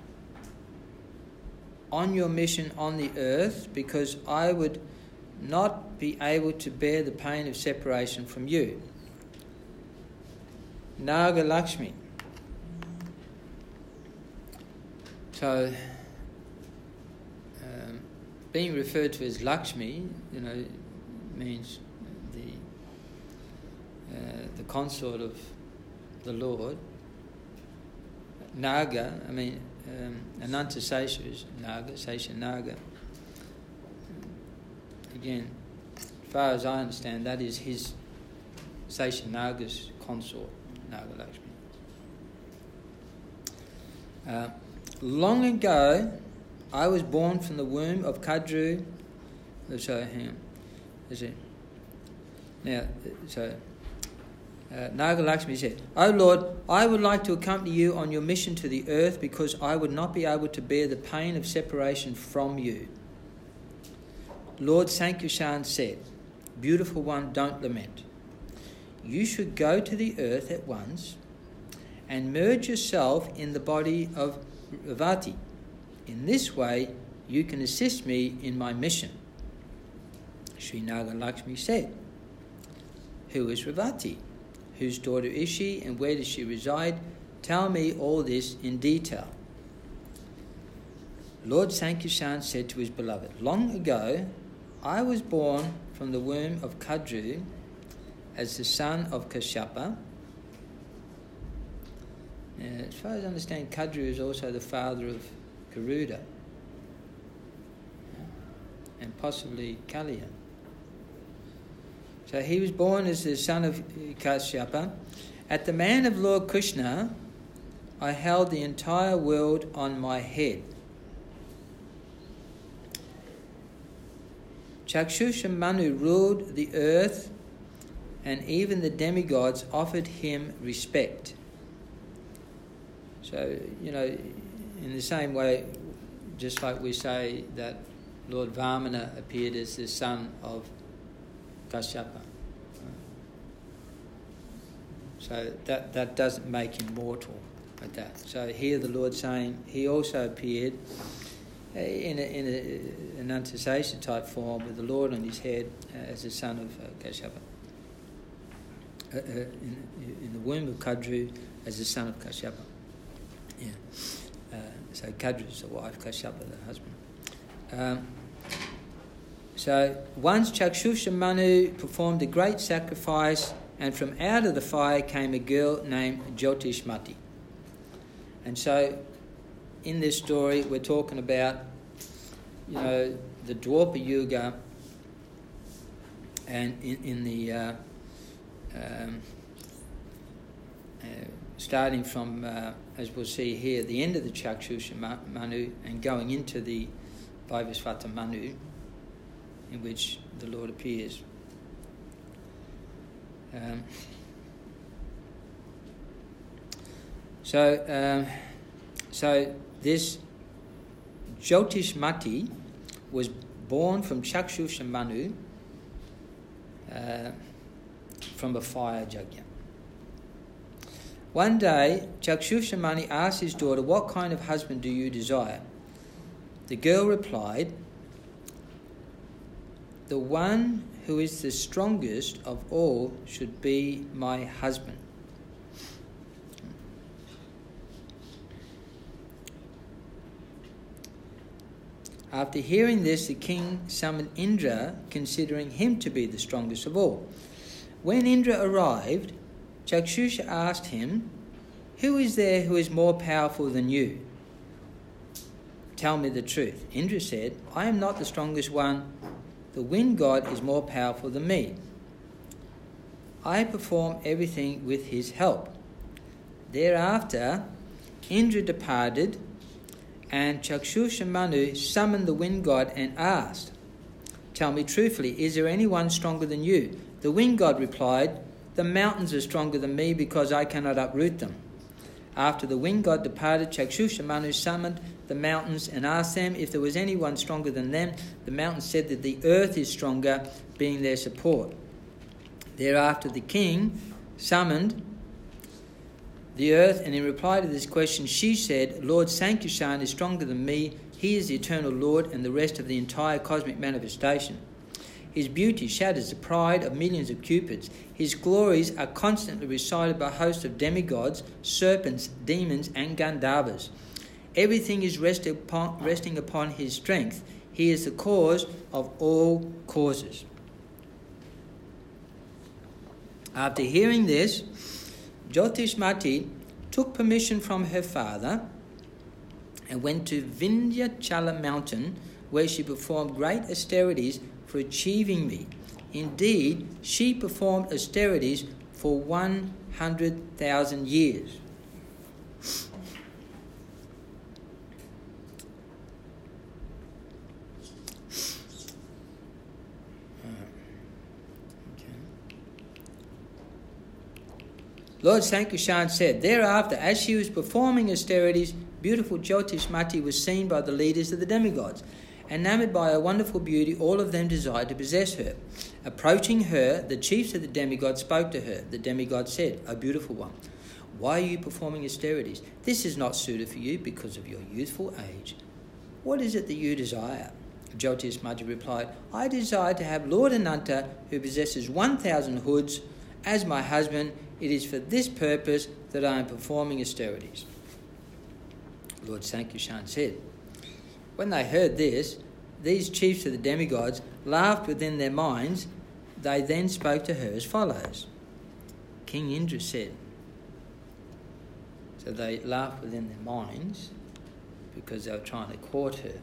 on your mission on the earth because I would not be able to bear the pain of separation from you." Nagalakshmi. So, being referred to as Lakshmi, means the consort of the Lord. Naga, Ananta Sesha is Naga, Sesha Naga. Again, as far as I understand, that is his Seshanaga's consort, Naga Lakshmi. Long ago, I was born from the womb of Kadru. So, hang on. Is it? Now, Naga Lakshmi said, "O Lord, I would like to accompany you on your mission to the earth because I would not be able to bear the pain of separation from you." Lord Sankarshan said, "Beautiful one, don't lament. You should go to the earth at once and merge yourself in the body of Revati. In this way, you can assist me in my mission." Sri Naga Lakshmi said, "Who is Revati? Whose daughter is she and where does she reside? Tell me all this in detail." Lord Sankarshan said to his beloved, "Long ago, I was born from the womb of Kadru as the son of Kashyapa." As far as I understand, Kadru is also the father of Garuda and possibly Kaliya. So he was born as the son of Kashyapa. At the command of Lord Krishna, I held the entire world on my head. Chakshusha Manu ruled the earth, and even the demigods offered him respect. So, in the same way, just like we say that Lord Vamana appeared as the son of Kashyapa. So that doesn't make him mortal like that. So here the Lord's saying he also appeared in an enunciation type form with the Lord on his head as the son of Kashyapa. In the womb of Kadru as the son of Kashyapa. Yeah. So Kadru is the wife, Kashyapa the husband. So once Chakshusha Manu performed a great sacrifice, and from out of the fire came a girl named Jyotishmati. And so in this story we're talking about, the Dwapara Yuga, and in the starting from, as we'll see here, the end of the Chakshusha Manu and going into the Vaivasvata Manu, in which the Lord appears. So this Jyotishmati was born from Chakshusha Manu from a fire yajna. One day, Chakshusha Manu asked his daughter, "What kind of husband do you desire?" The girl replied, "The one who is the strongest of all should be my husband." After hearing this, the king summoned Indra, considering him to be the strongest of all. When Indra arrived, Chakshusha asked him, "Who is there who is more powerful than you? Tell me the truth." Indra said, "I am not the strongest one. The wind god is more powerful than me. I perform everything with his help." Thereafter, Indra departed, and Chakshusha Manu summoned the wind god and asked, "Tell me truthfully, is there anyone stronger than you?" The wind god replied, "The mountains are stronger than me because I cannot uproot them." After the wind god departed, Chakshusha Manu summoned the mountains and asked them if there was anyone stronger than them. The mountains said that the earth is stronger, being their support. Thereafter the king summoned the earth, and in reply to this question she said, "Lord Sankarshan is stronger than me. He is the eternal Lord and the rest of the entire cosmic manifestation. His beauty shatters the pride of millions of cupids. His glories are constantly recited by hosts of demigods, serpents, demons and Gandharvas. Everything is resting upon his strength. He is the cause of all causes." After hearing this, Jyotishmati took permission from her father and went to Vindhyachala mountain, where she performed great austerities for achieving me. Indeed, she performed austerities for 100,000 years. Lord Sankarshan said, thereafter, as she was performing austerities, beautiful Jyotismati was seen by the leaders of the demigods. Enamoured by her wonderful beauty, all of them desired to possess her. Approaching her, the chiefs of the demigods spoke to her. The demigod said, O beautiful one, why are you performing austerities? This is not suited for you because of your youthful age. What is it that you desire? Jyotismati replied, I desire to have Lord Ananta, who possesses 1,000 hoods, as my husband. It is for this purpose that I am performing austerities. Lord Sankarshan said, when they heard this, these chiefs of the demigods laughed within their minds. They then spoke to her as follows. King Indra said, so they laughed within their minds because they were trying to court her.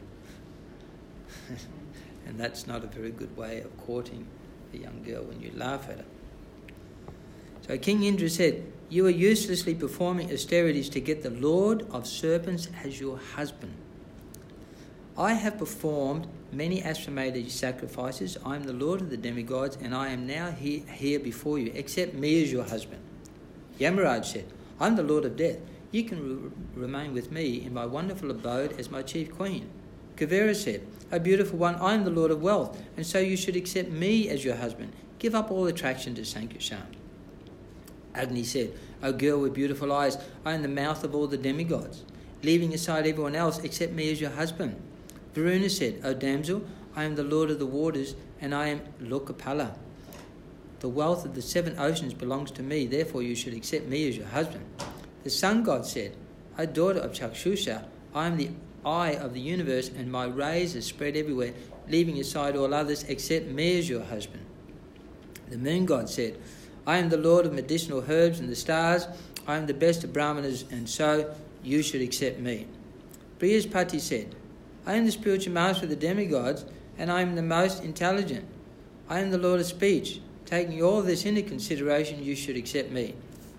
And that's not a very good way of courting a young girl, when you laugh at her. So King Indra said, you are uselessly performing austerities to get the Lord of Serpents as your husband. I have performed many Ashvamedha sacrifices. I am the Lord of the demigods, and I am now here before you. Accept me as your husband. Yamaraj said, I am the Lord of Death. You can remain with me in my wonderful abode as my chief queen. Kuvera said, O beautiful one, I am the Lord of Wealth, and so you should accept me as your husband. Give up all attraction to Sankarshan. Agni said, O girl with beautiful eyes, I am the mouth of all the demigods. Leaving aside everyone else, accept me as your husband. Varuna said, O damsel, I am the Lord of the waters, and I am Lokapala. The wealth of the 7 oceans belongs to me, therefore you should accept me as your husband. The sun god said, O daughter of Chakshusha, I am the eye of the universe, and my rays are spread everywhere. Leaving aside all others, accept me as your husband. The moon god said, I am the Lord of medicinal herbs and the stars. I am the best of Brahmanas, and so you should accept me. Brihaspati said, I am the spiritual master of the demigods, and I am the most intelligent. I am the Lord of speech. Taking all this into consideration, you should accept me.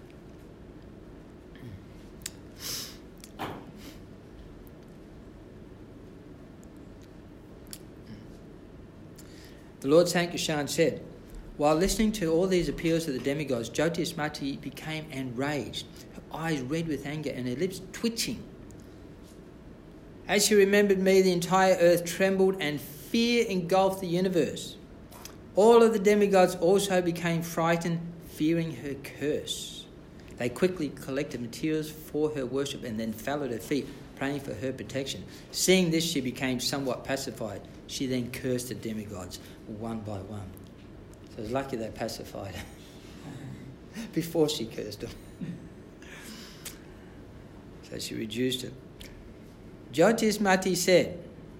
The Lord Sankarshan said, while listening to all these appeals of the demigods, Jyotismati became enraged, her eyes red with anger and her lips twitching. As she remembered me, the entire earth trembled and fear engulfed the universe. All of the demigods also became frightened, fearing her curse. They quickly collected materials for her worship and then fell at her feet, praying for her protection. Seeing this, she became somewhat pacified. She then cursed the demigods one by one. So it's lucky they pacified her before she cursed them. So she reduced it. Jyotismati said,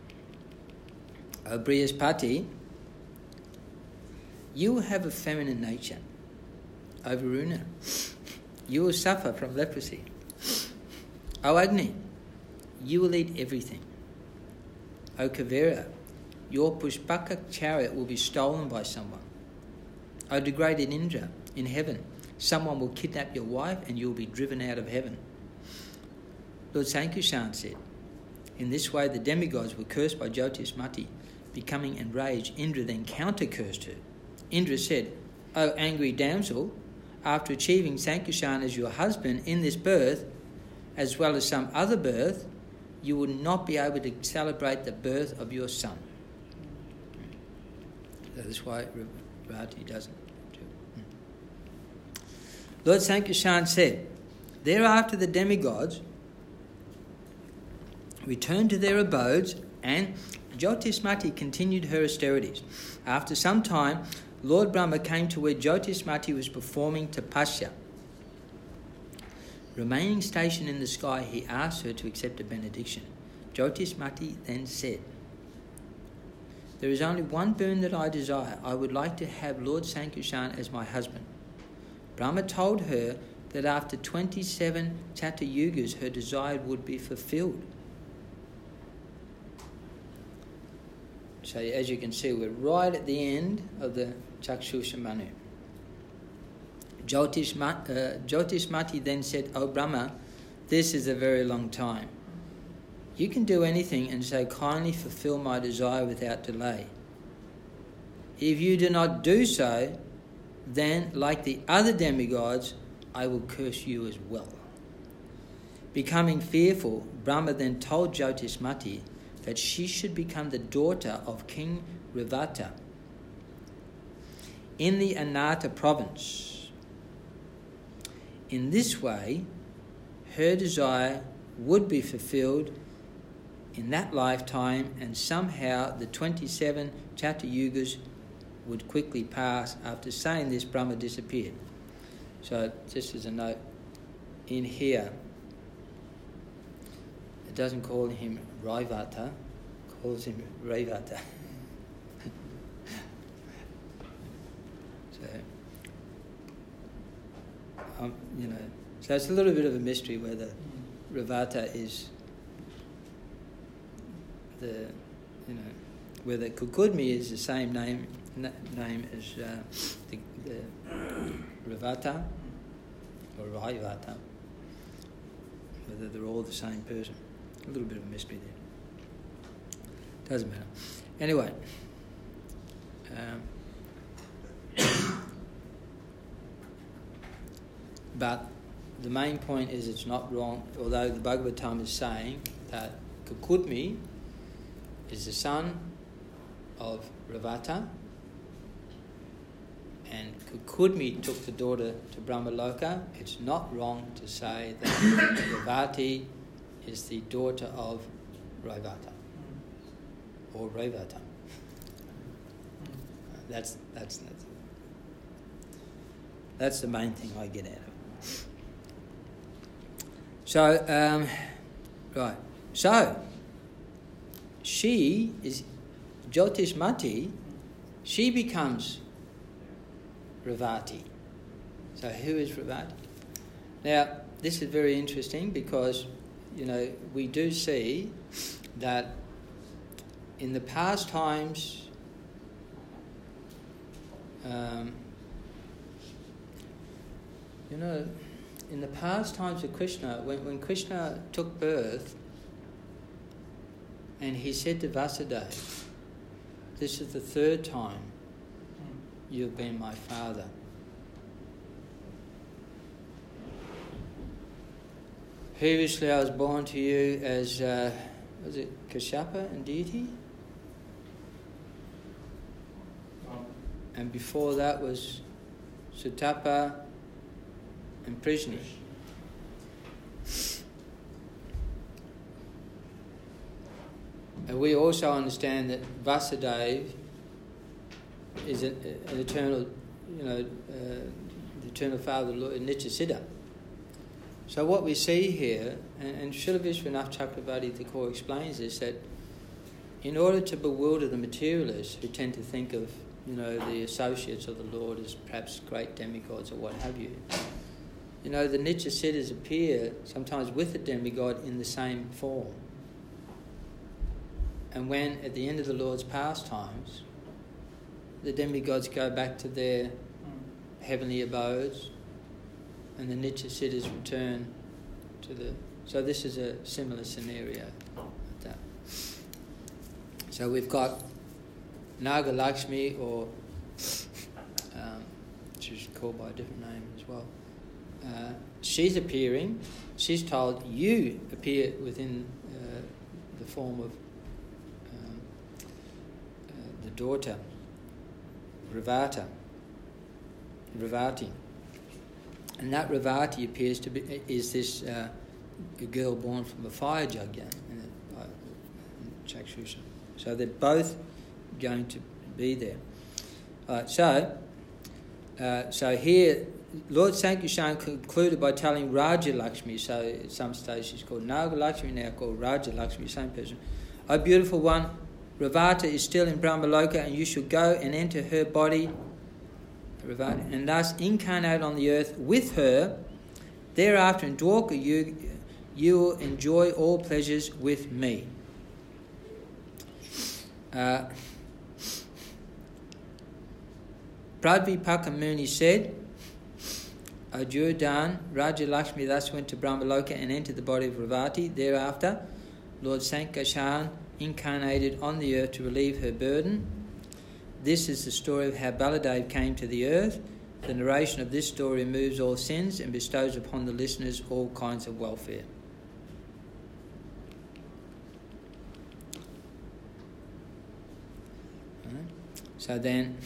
O Brihaspati, you have a feminine nature. O Varuna, you will suffer from leprosy. O Agni, you will eat everything. O Kuvera, your Pushpaka chariot will be stolen by someone. O degraded Indra, in heaven, someone will kidnap your wife and you will be driven out of heaven. Lord Sankarshan said, in this way the demigods were cursed by Jyotismati. Becoming enraged, Indra then counter-cursed her. Indra said, O angry damsel, after achieving Sankarshan as your husband in this birth, as well as some other birth, you will not be able to celebrate the birth of your son. So that's why Rati doesn't do it. Lord Sankarshan said, thereafter the demigods returned to their abodes, and Jyotismati continued her austerities. After some time, Lord Brahma came to where Jyotismati was performing tapasya. Remaining stationed in the sky, he asked her to accept a benediction. Jyotismati then said, there is only one boon that I desire. I would like to have Lord Sankarshan as my husband. Brahma told her that after 27 Chatu Yugas, her desire would be fulfilled. So as you can see, we're right at the end of the Chakshusha Manu. Jyotismati then said, "O Brahma, this is a very long time. You can do anything and so kindly fulfill my desire without delay. If you do not do so, then, like the other demigods, I will curse you as well." Becoming fearful, Brahma then told Jyotismati that she should become the daughter of King Rivata in the Ananta province. In this way, her desire would be fulfilled in that lifetime, and somehow the 27 Chatu Yugas would quickly pass. After saying this, Brahma disappeared. So, just as a note, in here, it doesn't call him Raivata, it calls him Revata. So it's a little bit of a mystery whether Revata is whether Kukudmi is the same name as the Revata or Raivata, whether they're all the same person. A little bit of a mystery there. Doesn't matter. Anyway, but the main point is it's not wrong, although the Bhagavatam is saying that Kukudmi is the son of Revata, and Kukudmi took the daughter to Brahmaloka. It's not wrong to say that Revati is the daughter of Raivata or Revata. That's the main thing I get out of it. So, right. So, she is Jyotismati. She becomes Revati. So, who is Revati? Now, this is very interesting because, we do see that in the past times, in the past times of Krishna, when Krishna took birth, and he said to Vasudeva, "This is the third time you've been my father." Previously I was born to you as, was it Kashyapa and deity? And before that was Sutapa and Prishni. And we also understand that Vasudeva is an eternal, the eternal father, Lord Nityasiddha. So what we see here, and Srila Vishwanath Chakravarti Thakur explains this, that in order to bewilder the materialists who tend to think of, the associates of the Lord as perhaps great demigods or what have you, the Nityasiddhas appear sometimes with the demigod in the same form. And when, at the end of the Lord's pastimes, the demigods go back to their heavenly abodes, and the Nityasiddhas return to the... So this is a similar scenario. Like that. So we've got Naga Lakshmi, or she's called by a different name as well. She's appearing. She's told, you appear within the form of the daughter, Revati. And that Revati appears to be is this a girl born from a fire yajna in Chakshusha. So they're both going to be there. So here Lord Sankarshan concluded by telling Raja Lakshmi, so at some stage she's called Naga Lakshmi, now called Raja Lakshmi, same person. O beautiful one, Revata is still in Brahmaloka, and you should go and enter her body, Revata, and thus incarnate on the earth with her. Thereafter in Dwarka you will enjoy all pleasures with me. Pradvipaka Muni said, Ajurdan, Raja Lakshmi thus went to Brahmaloka and entered the body of Ravati. Thereafter, Lord Sankashan incarnated on the earth to relieve her burden. This is the story of how Baladev came to the earth. The narration of this story removes all sins and bestows upon the listeners all kinds of welfare. So then,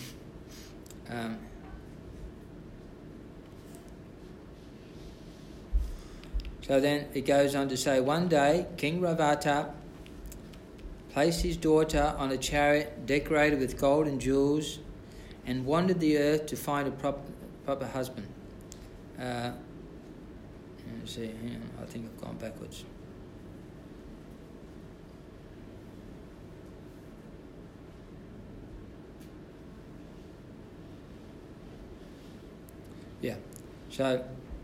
it goes on to say, one day King Ravata placed his daughter on a chariot decorated with gold and jewels and wandered the earth to find a proper husband. Let's see, hang on, I think I've gone backwards. Yeah, so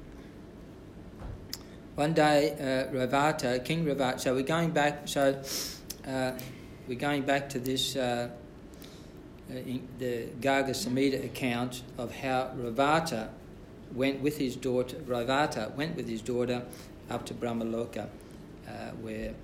one day Ravata, King Ravata, so we're going back to this the Garga Samhita account of how Ravata went with his daughter up to Brahmaloka, where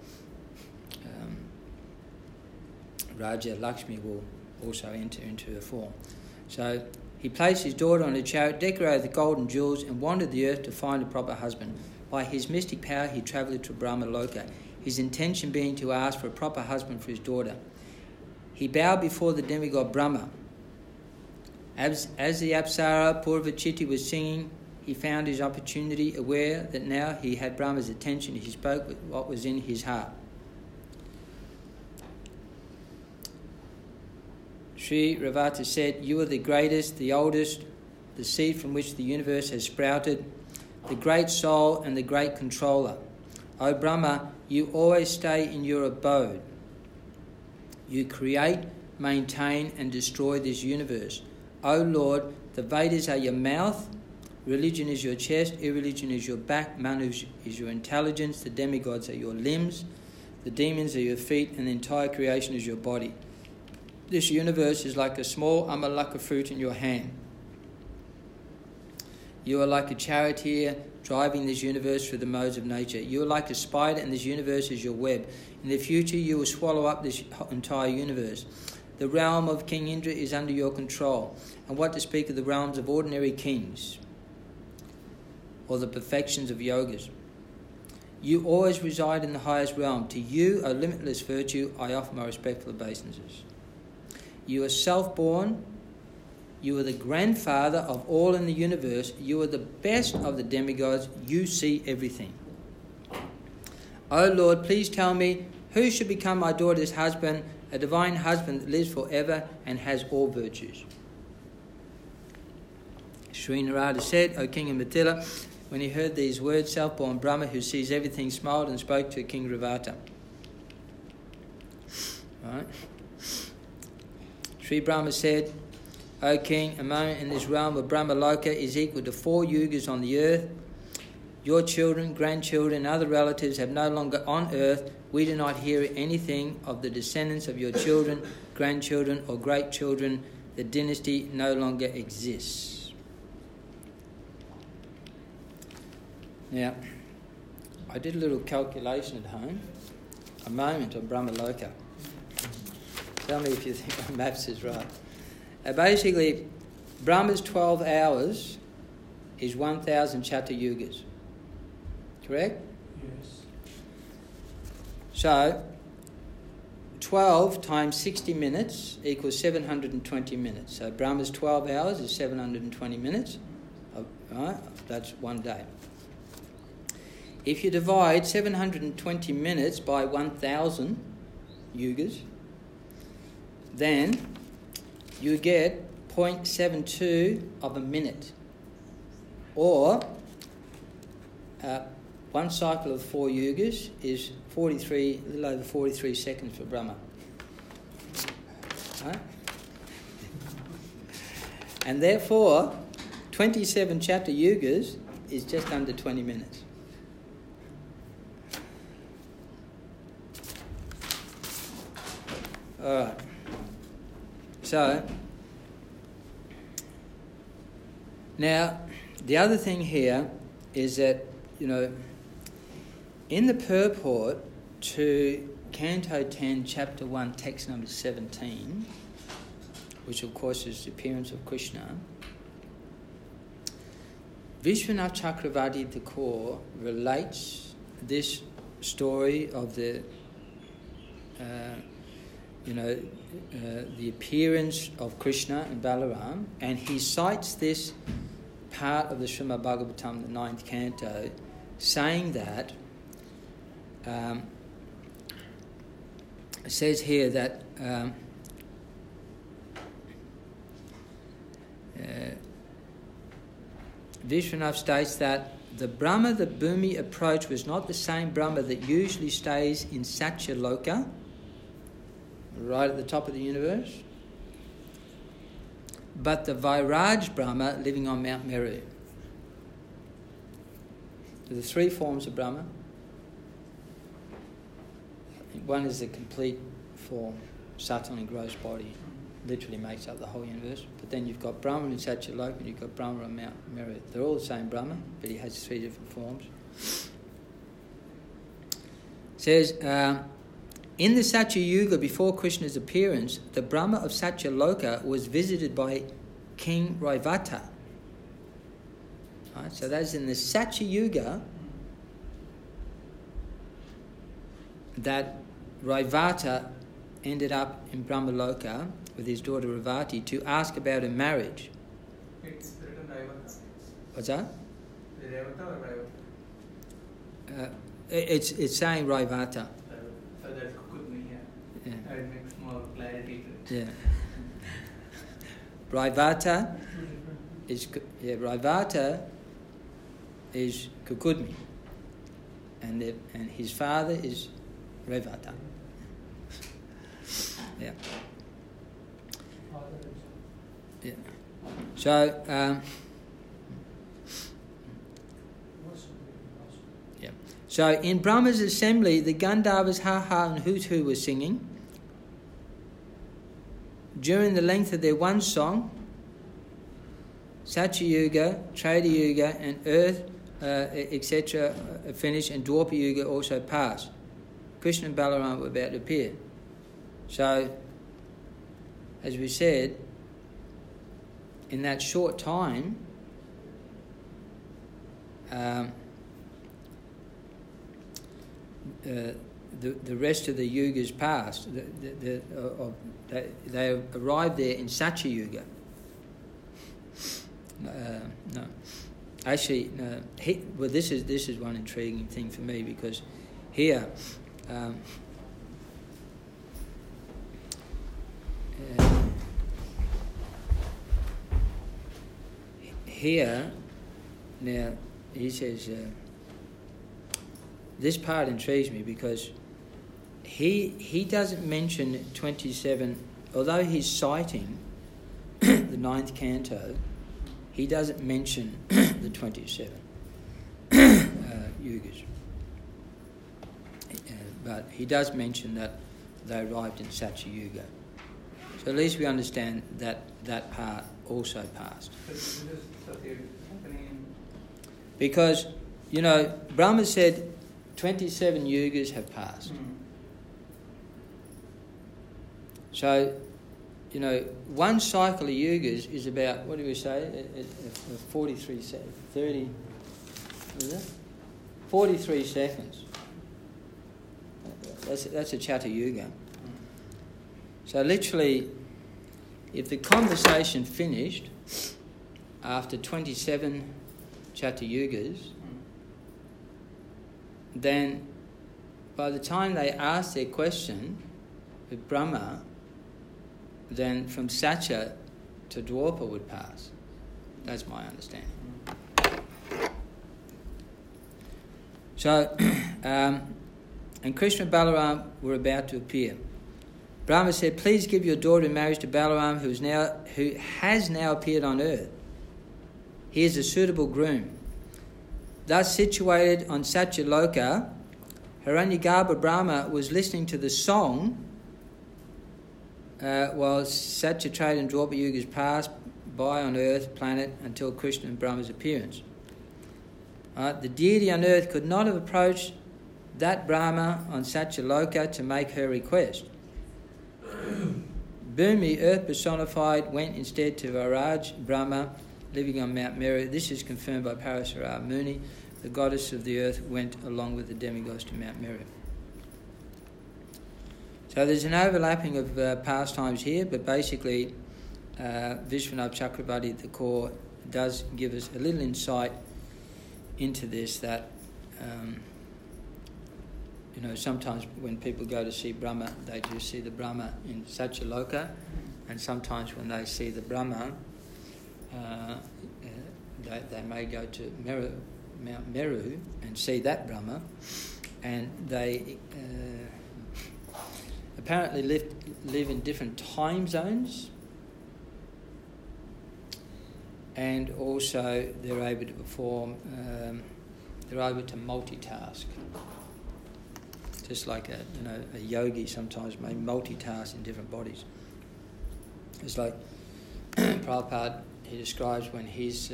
Raja Lakshmi will also enter into her form. So he placed his daughter on a chariot decorated with gold and jewels and wandered the earth to find a proper husband. By his mystic power he travelled to Brahmaloka, his intention being to ask for a proper husband for his daughter. He bowed before the demigod Brahma. As the Apsara Purvachiti was singing, he found his opportunity, aware that now he had Brahma's attention. He spoke with what was in his heart. Sri Ravata said, "You are the greatest, the oldest, the seed from which the universe has sprouted, the great soul and the great controller. O Brahma, you always stay in your abode. You create, maintain and destroy this universe. O Lord, the Vedas are your mouth, religion is your chest, irreligion is your back, Manu is your intelligence, the demigods are your limbs, the demons are your feet, and the entire creation is your body. This universe is like a small amalaka fruit in your hand. You are like a charioteer driving this universe through the modes of nature. You are like a spider and this universe is your web. In the future you will swallow up this entire universe. The realm of King Indra is under your control. And what to speak of the realms of ordinary kings or the perfections of yogas. You always reside in the highest realm. To you, O limitless virtue, I offer my respectful obeisances. You are self-born. You are the grandfather of all in the universe. You are the best of the demigods. You see everything. O Lord, please tell me who should become my daughter's husband, a divine husband that lives forever and has all virtues." Sri Narada said, "O King of Mithila," when he heard these words, self-born Brahma, who sees everything, smiled and spoke to King Ravata. Right. Sri Brahma said, "O King, a moment in this realm of Brahmaloka is equal to 4 yugas on the earth. Your children, grandchildren, and other relatives have no longer on earth. We do not hear anything of the descendants of your children, grandchildren, or great-children. The dynasty no longer exists." Now, I did a little calculation at home. A moment of Brahmaloka. Tell me if you think my maths is right. Basically, Brahma's 12 hours is 1,000 Chatur Yugas. Correct? Yes. So, 12 times 60 minutes equals 720 minutes. So Brahma's 12 hours is 720 minutes. Right? That's one day. If you divide 720 minutes by 1,000 yugas, then you get 0.72 of a minute. Or one cycle of 4 yugas is a little over 43 seconds for Brahma. Right? And therefore, 27 Chatur Yugas is just under 20 minutes. Alright. So, now, the other thing here is that, in the purport to Canto 10, Chapter 1, text number 17, which of course is the appearance of Krishna, Vishwanath Chakravarti Thakur relates this story of the appearance of Krishna and Balaram, and he cites this part of the Srimad Bhagavatam, the 9th canto, saying that it says here that Vishwanath states that the Brahma that Bhumi approached was not the same Brahma that usually stays in Satya Loka, right at the top of the universe, but the Vairaj Brahma living on Mount Meru. There are three forms of Brahma. One is the complete form, subtle and gross body, literally makes up the whole universe. But then you've got Brahma in Satya Loka and you've got Brahma on Mount Meru. They're all the same Brahma, but he has three different forms. It says, in the Satya Yuga before Krishna's appearance, the Brahma of Satya Loka was visited by King Raivata. Right, so that's in the Satya Yuga that Raivata ended up in Brahmaloka with his daughter Ravati to ask about her marriage. It's written Raivata. What's that? Raivata or Raivata? It's saying Raivata. So that's Kukudmi here. Yeah. It makes more clarity to it. Yeah. Raivata is Kukudmi, and his father is Raivata. Yeah. Yeah. So, yeah. So in Brahma's assembly, the Gandharvas, Ha Ha and Hoot Hoo were singing. During the length of their one song, Satya Yuga, Treta Yuga, and Earth, etc., finished, and Dwapara Yuga also passed. Krishna and Balaram were about to appear. So, as we said, in that short time, the rest of the yugas passed. They arrived there in Satya Yuga. No, actually, no. This is one intriguing thing for me, because here. Here, now, he says, this part intrigues me, because he doesn't mention 27, although he's citing the 9th canto, he doesn't mention the 27 yugas. But he does mention that they arrived in Satya Yuga. So at least we understand that that part also passed. Because, Brahma said 27 yugas have passed. So, one cycle of yugas is about, what do we say, 43 seconds, 30, what is it? 43 seconds. That's a Chata Yuga. So literally, if the conversation finished after 27 Chata Yugas, then by the time they asked their question with Brahma, then from Satya to Dwapara would pass. That's my understanding. So, and Krishna and Balaram were about to appear. Brahma said, please give your daughter in marriage to Balaram, who has now appeared on earth. He is a suitable groom. Thus situated on Satya Loka, Hiranyagarbha Brahma was listening to the song while Satya, Treta and Dwapara Yugas passed by on earth, planet, until Krishna and Brahma's appearance. The deity on earth could not have approached that Brahma on Satyaloka to make her request. Bhumi, earth personified, went instead to Varaj Brahma, living on Mount Meru. This is confirmed by Parasara Muni. The goddess of the earth went along with the demigods to Mount Meru. So there's an overlapping of pastimes here, but basically Vishwanath Chakravarti, the core, does give us a little insight into this, that sometimes when people go to see Brahma, they do see the Brahma in Satyaloka, and sometimes when they see the Brahma, they may go to Mount Meru and see that Brahma, and they apparently live in different time zones, and also they're able to perform, they're able to multitask. Just like a yogi sometimes may multitask in different bodies. It's like Prabhupada, he describes when his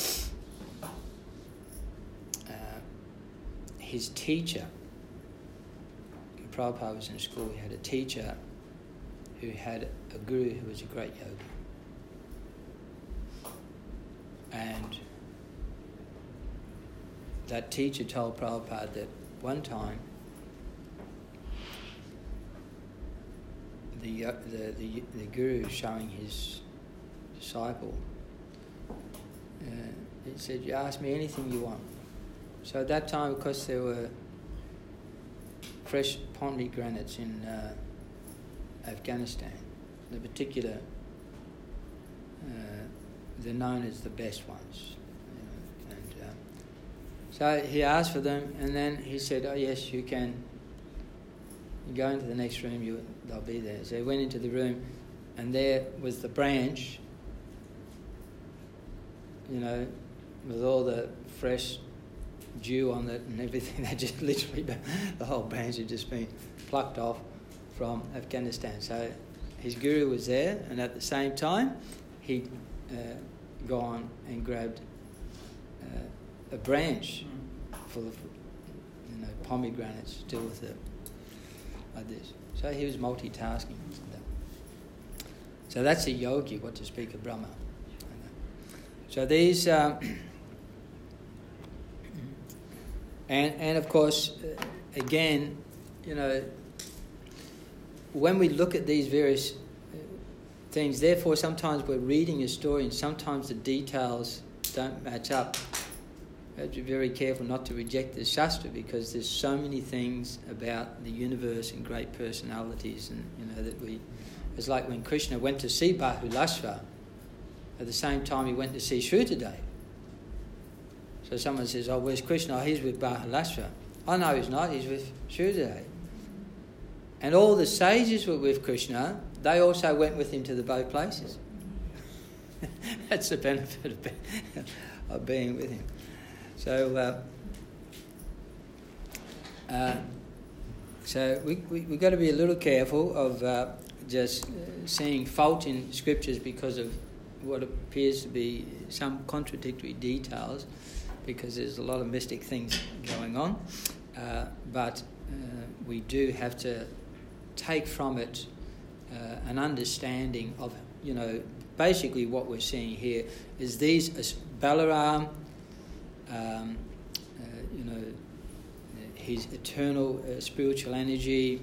teacher, when Prabhupada was in school, he had a teacher who had a guru who was a great yogi. And that teacher told Prabhupada that one time the guru showing his disciple, he said, "You ask me anything you want." So at that time, of course, there were fresh pomegranates in Afghanistan. The particular, they're known as the best ones. So he asked for them, and then he said, "Oh yes, you can. You go into the next room, they'll be there." So he went into the room, and there was the branch, with all the fresh dew on it and everything. They just literally, the whole branch had just been plucked off from Afghanistan. So his guru was there, and at the same time, he'd gone and grabbed a branch full of pomegranates, still with it, like this. So he was multitasking. So that's a yogi, what to speak of Brahma. So these, and of course, again, when we look at these various things, therefore sometimes we're reading a story and sometimes the details don't match up. We have to be very careful not to reject the Shastra, because there's so many things about the universe and great personalities, and that it's like when Krishna went to see Bahulashva, at the same time he went to see Shrutadev. So someone says, "Oh, where's Krishna?" "Oh, he's with Bahulashva." "Oh, no, he's not, he's with Shrutadev." And all the sages were with Krishna, they also went with him to the both places. That's the benefit of being with him. So, we've got to be a little careful of just seeing fault in scriptures because of what appears to be some contradictory details, because there's a lot of mystic things going on. But we do have to take from it an understanding of, basically what we're seeing here is these as Balaram, his eternal spiritual energy,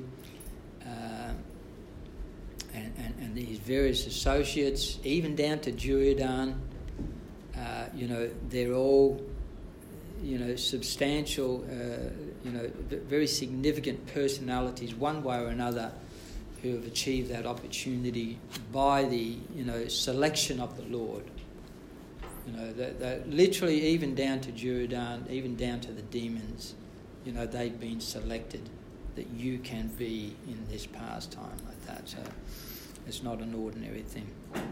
and his various associates, even down to Duryodhana, they're all, substantial, very significant personalities, one way or another, who have achieved that opportunity by the, selection of the Lord. That literally, even down to Duryodhana, even down to the demons, they've been selected that you can be in this pastime like that. So it's not an ordinary thing.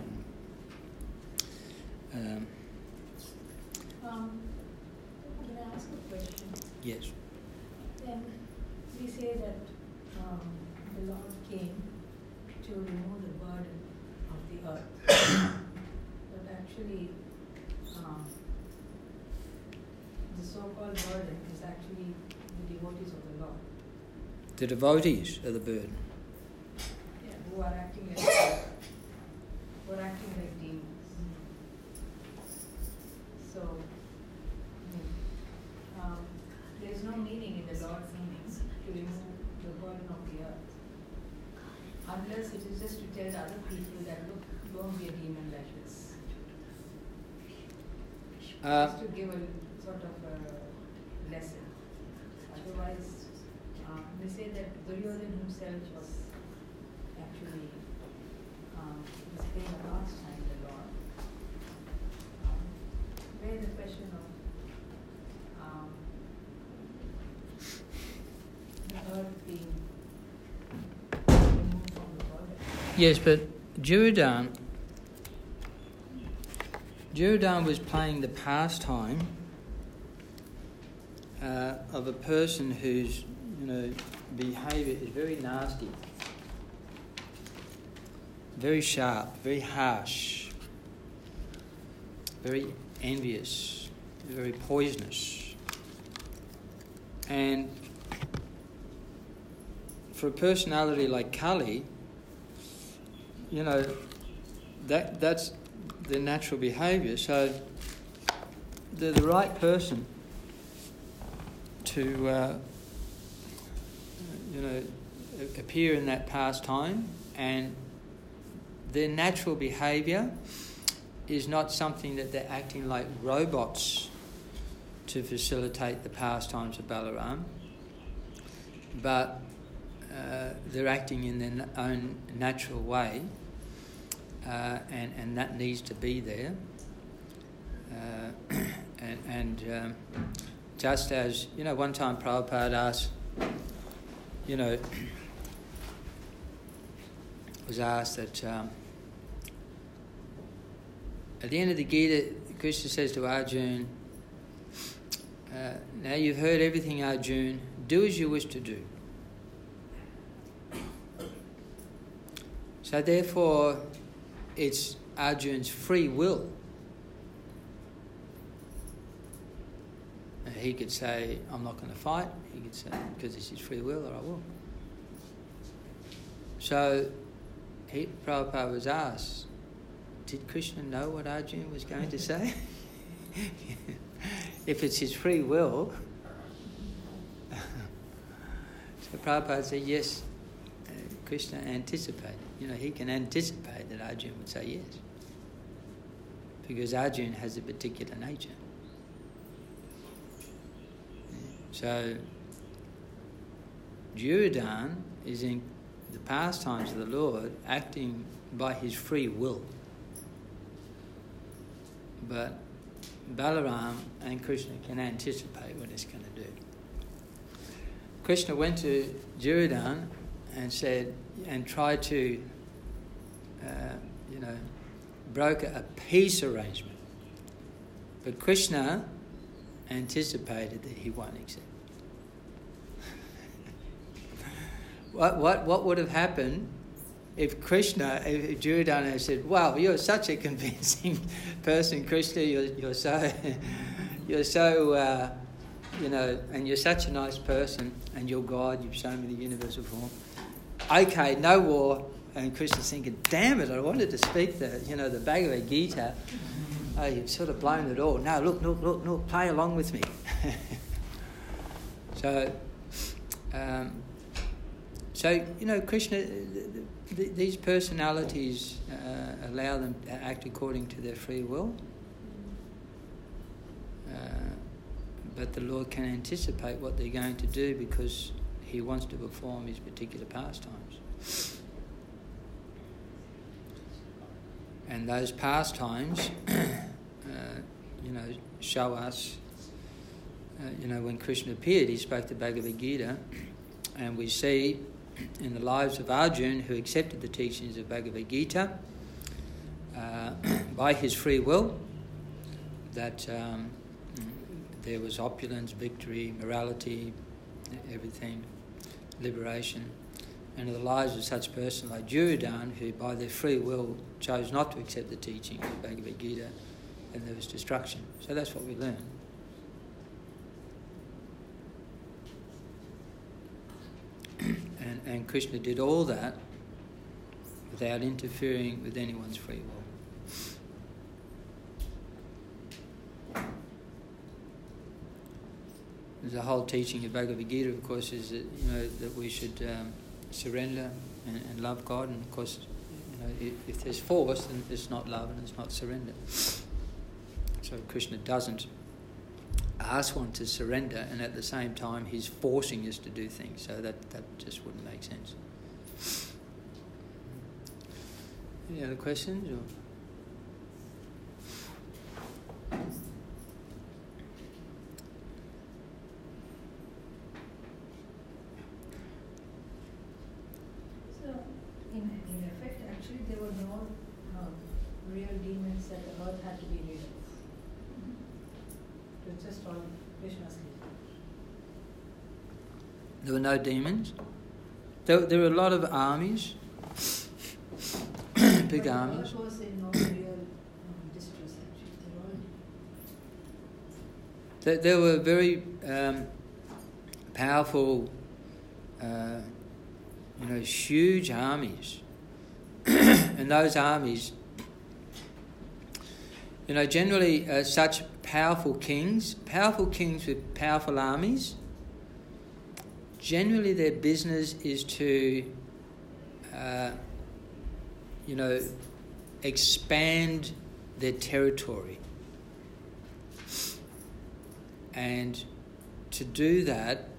Can I ask a question? Yes. Then we say that the Lord came to remove the burden of the earth. So that actually, the so-called burden is actually the devotees of the Lord. The devotees are the burden. Yeah, who are acting like demons. So, there is no meaning in the Lord's meanings to remove the burden of the earth, unless it is just to tell the other people that, look, don't be a demon like this. Just to give a sort of a lesson. Otherwise, they say that Duryodhana himself was actually was paying a pastime to the Lord. Where the question of the earth being removed from the body. Yes, but Duryodhana was playing the pastime of a person whose, behaviour is very nasty, very sharp, very harsh, very envious, very poisonous. And for a personality like Kali, that's the natural behaviour. So they're the right person to appear in that pastime, and their natural behaviour is not something that they're acting like robots to facilitate the pastimes of Balaram, but they're acting in their own natural way, and that needs to be there. Just as, one time Prabhupada asked, was asked that at the end of the Gita, Krishna says to Arjuna, now you've heard everything, Arjuna, do as you wish to do. So therefore, it's Arjuna's free will. He could say, I'm not going to fight. He could say, because it's his free will, or I will. So Prabhupada was asked, did Krishna know what Arjuna was going to say? If it's his free will. So Prabhupada said, yes, Krishna anticipated. He can anticipate that Arjuna would say yes, because Arjuna has a particular nature. So Duryodhana is in the pastimes of the Lord, acting by his free will. But Balaram and Krishna can anticipate what it's going to do. Krishna went to Duryodhana and tried to, broker a peace arrangement. But Krishna anticipated that he won't accept. What would have happened if Duryodhana had said, "Wow, you're such a convincing person, Krishna. You're so, and you're such a nice person, and you're God. You've shown me the universal form. Okay, no war." And Krishna's thinking, "Damn it! I wanted to speak the Bhagavad Gita. Oh, you've sort of blown it all. No, look, play along with me." So, Krishna, these personalities allow them to act according to their free will. But the Lord can anticipate what they're going to do because he wants to perform his particular pastimes. And those pastimes, show us, when Krishna appeared, he spoke the Bhagavad Gita, and we see in the lives of Arjuna, who accepted the teachings of Bhagavad Gita by his free will, that there was opulence, victory, morality, everything, liberation. And in the lives of such a person like Duryodhana, who by their free will chose not to accept the teaching of Bhagavad Gita, and there was destruction. So that's what we learn. And Krishna did all that without interfering with anyone's free will. There's a whole teaching of Bhagavad Gita, of course, is that that we should surrender and love God. And of course, if there's force, then it's not love and it's not surrender. So Krishna doesn't ask one to surrender, and at the same time he's forcing us to do things. So that just wouldn't make sense. Any other questions? Or? So, in effect, actually, there were no real demons that the earth had to be rid of. It was just all Krishna's leela. There were no demons. There were a lot of armies, big but armies. The earth was in no real distress, actually. There were very powerful, huge armies, and those armies, generally such powerful kings with powerful armies, generally their business is to, expand their territory. And to do that,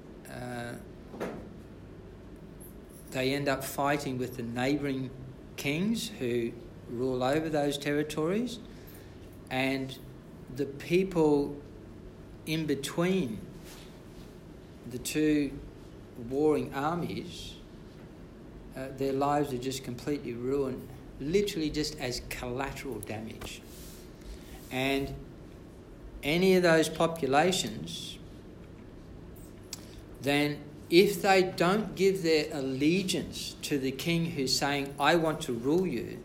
they end up fighting with the neighbouring kings who rule over those territories, and the people in between the two warring armies, their lives are just completely ruined, literally just as collateral damage. And any of those populations, then if they don't give their allegiance to the king who's saying, I want to rule you,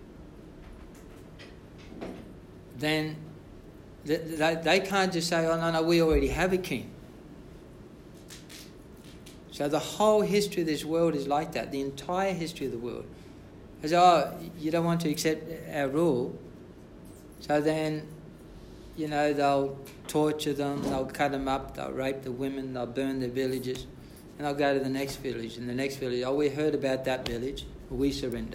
then they can't just say, oh, no, we already have a king. So the whole history of this world is like that. The entire history of the world is, oh, you don't want to accept our rule. So then, they'll torture them, they'll cut them up, they'll rape the women, they'll burn their villages, and they'll go to the next village. And the next village, oh, we heard about that village, we surrender.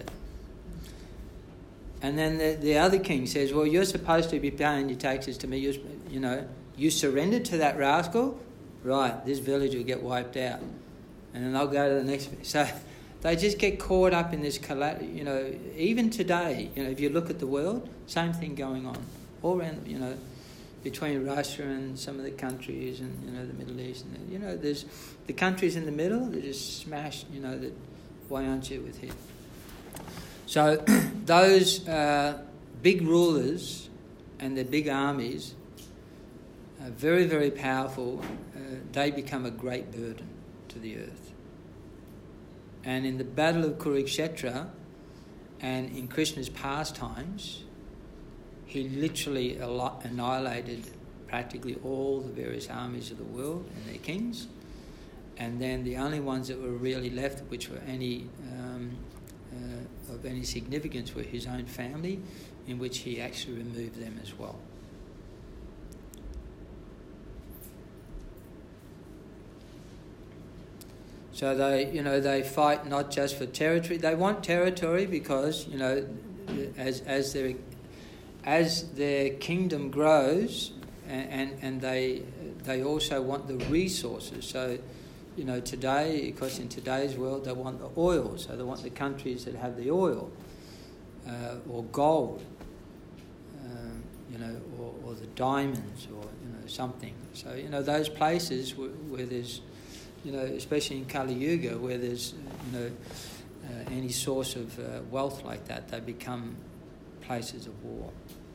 And then the other king says, well, you're supposed to be paying your taxes to me. You surrendered to that rascal? Right, this village will get wiped out. And then they'll go to the next village. So they just get caught up in this, even today, if you look at the world, same thing going on. All around, between Russia and some of the countries and, the Middle East. And, there's the countries in the middle, they're just smashed, that, why aren't you with him? So those big rulers and their big armies are very, very powerful. They become a great burden to the earth. And in the Battle of Kurukshetra and in Krishna's pastimes, he literally annihilated practically all the various armies of the world and their kings. And then the only ones that were really left, which were of any significance, were his own family, in which he actually removed them as well. So they fight not just for territory. They want territory because as their kingdom grows, and they also want the resources. So today, because in today's world they want the oil, so they want the countries that have the oil, or gold, or the diamonds, or something. So those places where there's, especially in Kali Yuga, where there's any source of wealth like that, they become places of war.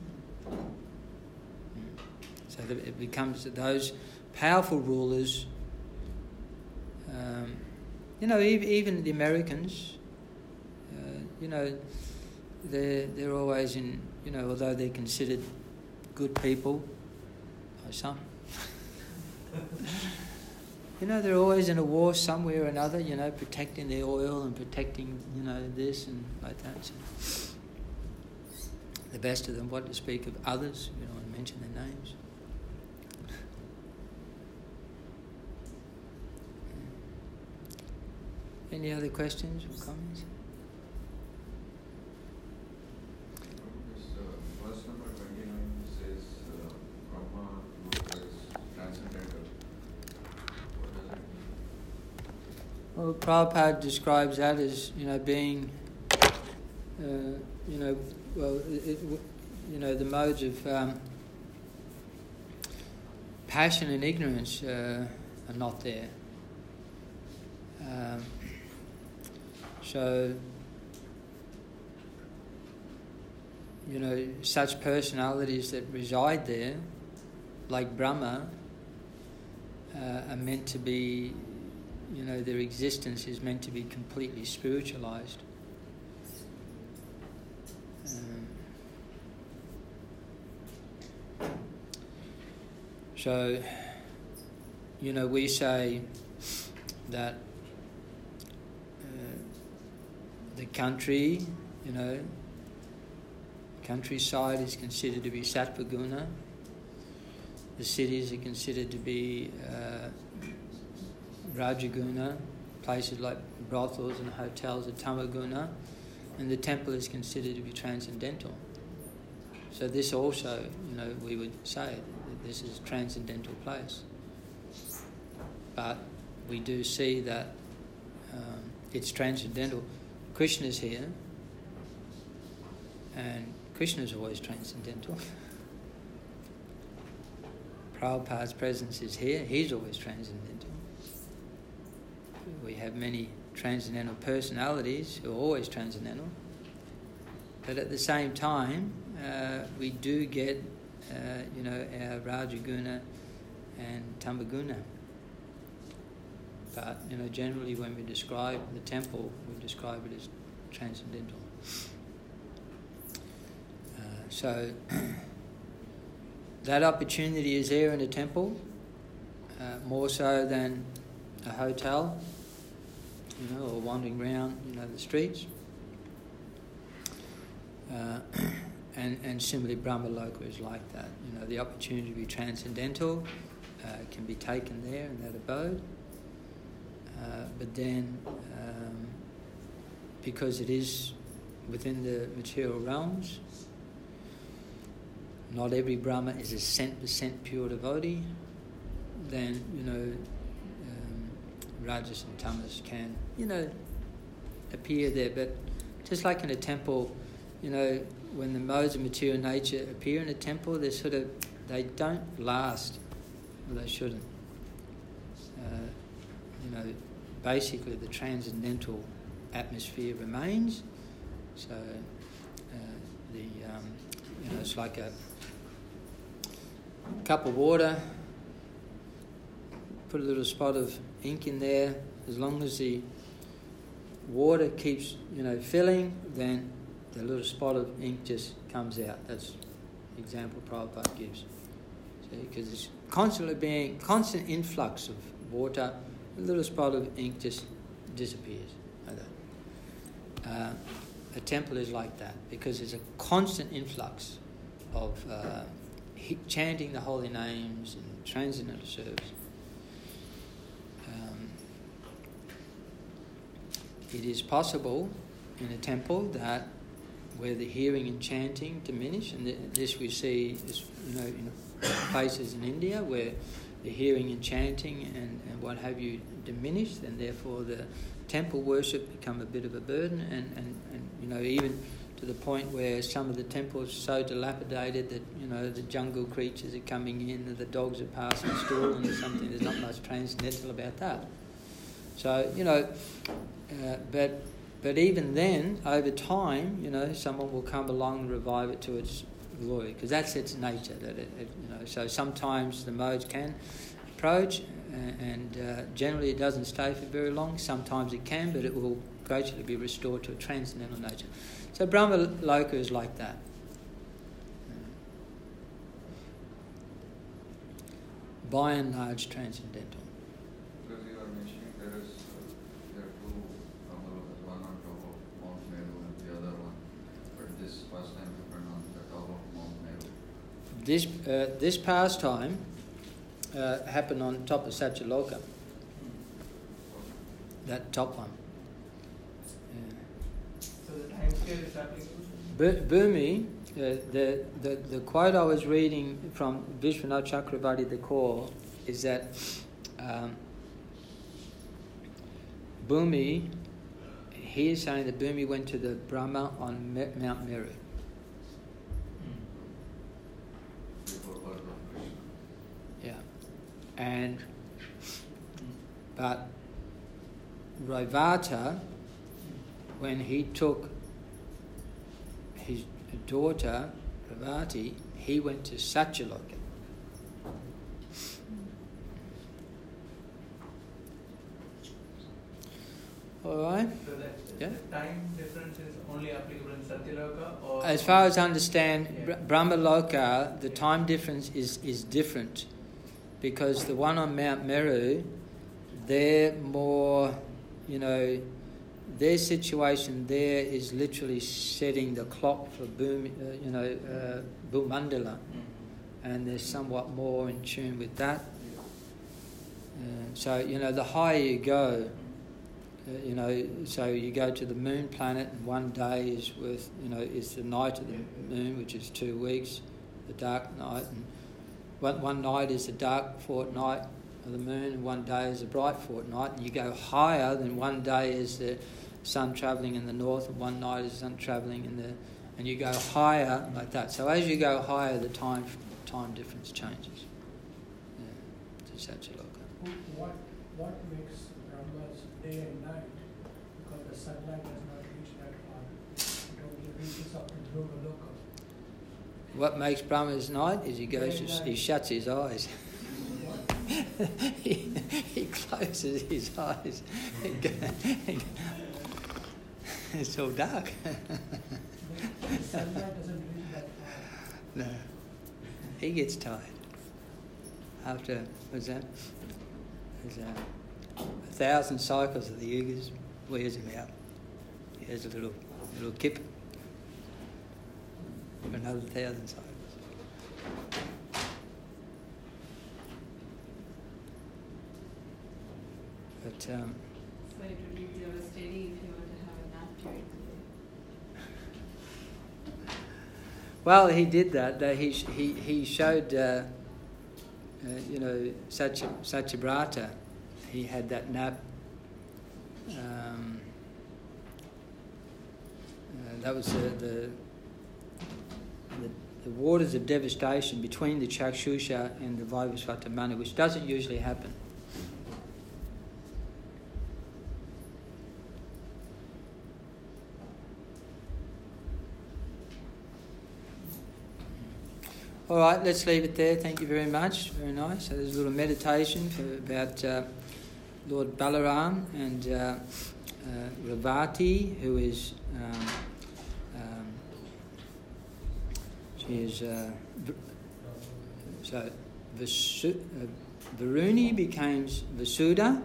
So it becomes those powerful rulers. Even the Americans, they're always in, although they're considered good people, or some. They're always in a war somewhere or another, protecting their oil and protecting, this and like that. So the best of them, what to speak of others, we don't want to mention their names. Any other questions or comments? Verse number 29 says Brahma Loka is transcendental. What does that mean? Well, Prabhupada describes that as, being, the modes of passion and ignorance are not there. So, such personalities that reside there, like Brahma, are meant to be, their existence is meant to be completely spiritualized. So, we say that the country, countryside is considered to be sattva guna. The cities are considered to be rajaguna. Places like brothels and hotels are tamaguna. And the temple is considered to be transcendental. So this also, we would say that this is a transcendental place. But we do see that it's transcendental. Krishna's here, and Krishna's always transcendental. Prabhupada's presence is here, he's always transcendental. We have many transcendental personalities who are always transcendental, but at the same time, we do get, our Rajaguna and Tamaguna. But, generally when we describe the temple, we describe it as transcendental. So, that opportunity is there in a temple, more so than a hotel, or wandering around, the streets. And similarly, Brahmaloka is like that. The opportunity to be transcendental can be taken there in that abode. But then, because it is within the material realms, not every Brahma is a 100% pure devotee, then, Rajas and Tamas can, appear there. But just like in a temple, when the modes of material nature appear in a temple, they don't last. Well, they shouldn't. Basically the transcendental atmosphere remains. So it's like a cup of water, put a little spot of ink in there. As long as the water keeps, filling, then the little spot of ink just comes out. That's the example Prabhupada gives. Because it's constant influx of water, a little spot of ink just disappears. Like that. A temple is like that because there's a constant influx of chanting the holy names and transcendental service. It is possible in a temple that where the hearing and chanting diminish, and this we see in places in India where the hearing and chanting and what have you diminish, and therefore the temple worship become a bit of a burden, and even to the point where some of the temples are so dilapidated that the jungle creatures are coming in and the dogs are passing stool and something. There's not much transcendental about that. So but even then, over time, someone will come along and revive it to its glory, because that's its nature. So sometimes the modes can approach, and generally it doesn't stay for very long. Sometimes it can, but it will gradually be restored to a transcendental nature. So Brahma Loka is like that. by and large transcendental. Because you are mentioning there are two Brahmalokas, one on top of Mount Meru and the other one, but this first time happened on the top of Mount Meru. This pastime happened on top of Satyaloka, that top one. So the time scale is applicable? Bhumi, the quote I was reading from Vishwanath Chakravarti the Core is that Bhumi, he is saying that Bhumi went to the Brahma on Mount Meru. Before birth of Krishna. Yeah. But Raivata, when he took his daughter, Ravati, he went to Satyaloka. All right? So that Yeah. the time difference is only applicable in Satyaloka, or As far as I understand, Yeah. Brahmaloka, the time difference is different, because the one on Mount Meru, they're more, their situation there is literally setting the clock for Bhumandala, and they're somewhat more in tune with that. So the higher you go, so you go to the moon planet, and one day is worth, is the night of the moon, which is 2 weeks, the dark night, and one night is the dark fortnight of the moon, and one day is a bright fortnight, and you go higher, then one day is the sun travelling in the north, and one night is the sun travelling and you go higher like that. So as you go higher, the time difference changes. To Satyaloka. What makes Brahma's day and night? Because the sunlight does not reach that far. It only reaches up to Dhruvaloka. What makes Brahma's night is he shuts his eyes. he closes his eyes. It's all dark. The sunlight doesn't reach that far. No. He gets tired. After, what's that? There's 1,000 cycles of the yugas, wears him out. He has a little kip for another 1,000 cycles. But So it would be devastating if you were to have a nap during the day. well, he did that. He showed, Satyabrata. He had that nap. That was the waters of devastation between the Chakshusha and the Vaivasvata Manu, which doesn't usually happen. All right, let's leave it there. Thank you very much. Very nice. So there's a little meditation about Lord Balaram and Ravati, who is she is so Varuni becomes Vasudha,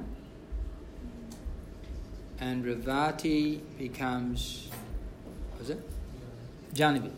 and Ravati becomes, what was it? Janavi.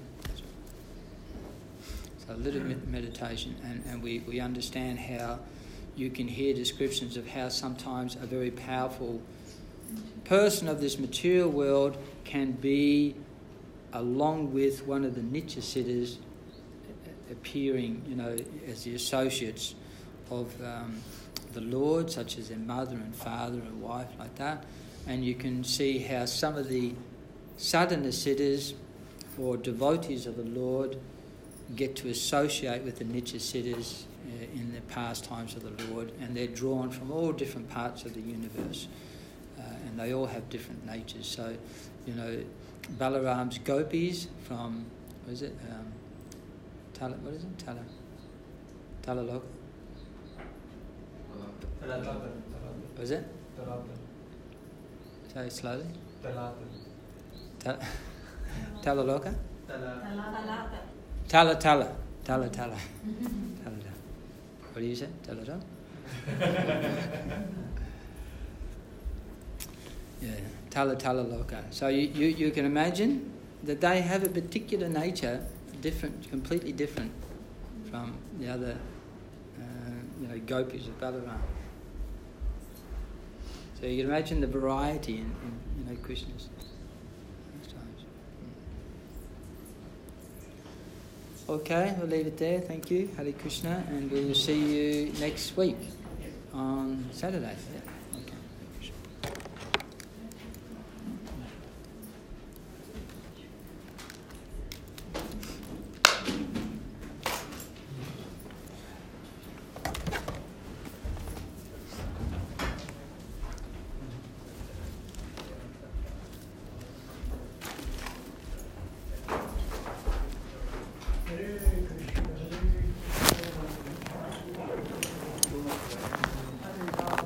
A little meditation, and we understand how you can hear descriptions of how sometimes a very powerful person of this material world can be along with one of the Nitya Siddhas appearing, as the associates of the Lord, such as their mother and father and wife, like that. And you can see how some of the Sadhana Siddhas or devotees of the Lord get to associate with the Nitya Siddhas in the pastimes of the Lord, and they're drawn from all different parts of the universe, and they all have different natures. So, Balaram's gopis from, what is it? Talaloka? What is it? Say it slowly. Talaloka? Tala. What do you say? Tala. Yeah, Tala Loka. So you can imagine that they have a particular nature, different, completely different from the other, gopis of Balaram. So you can imagine the variety in Krishna's times. Okay, we'll leave it there. Thank you, Hare Krishna, and we'll see you next week on Saturday.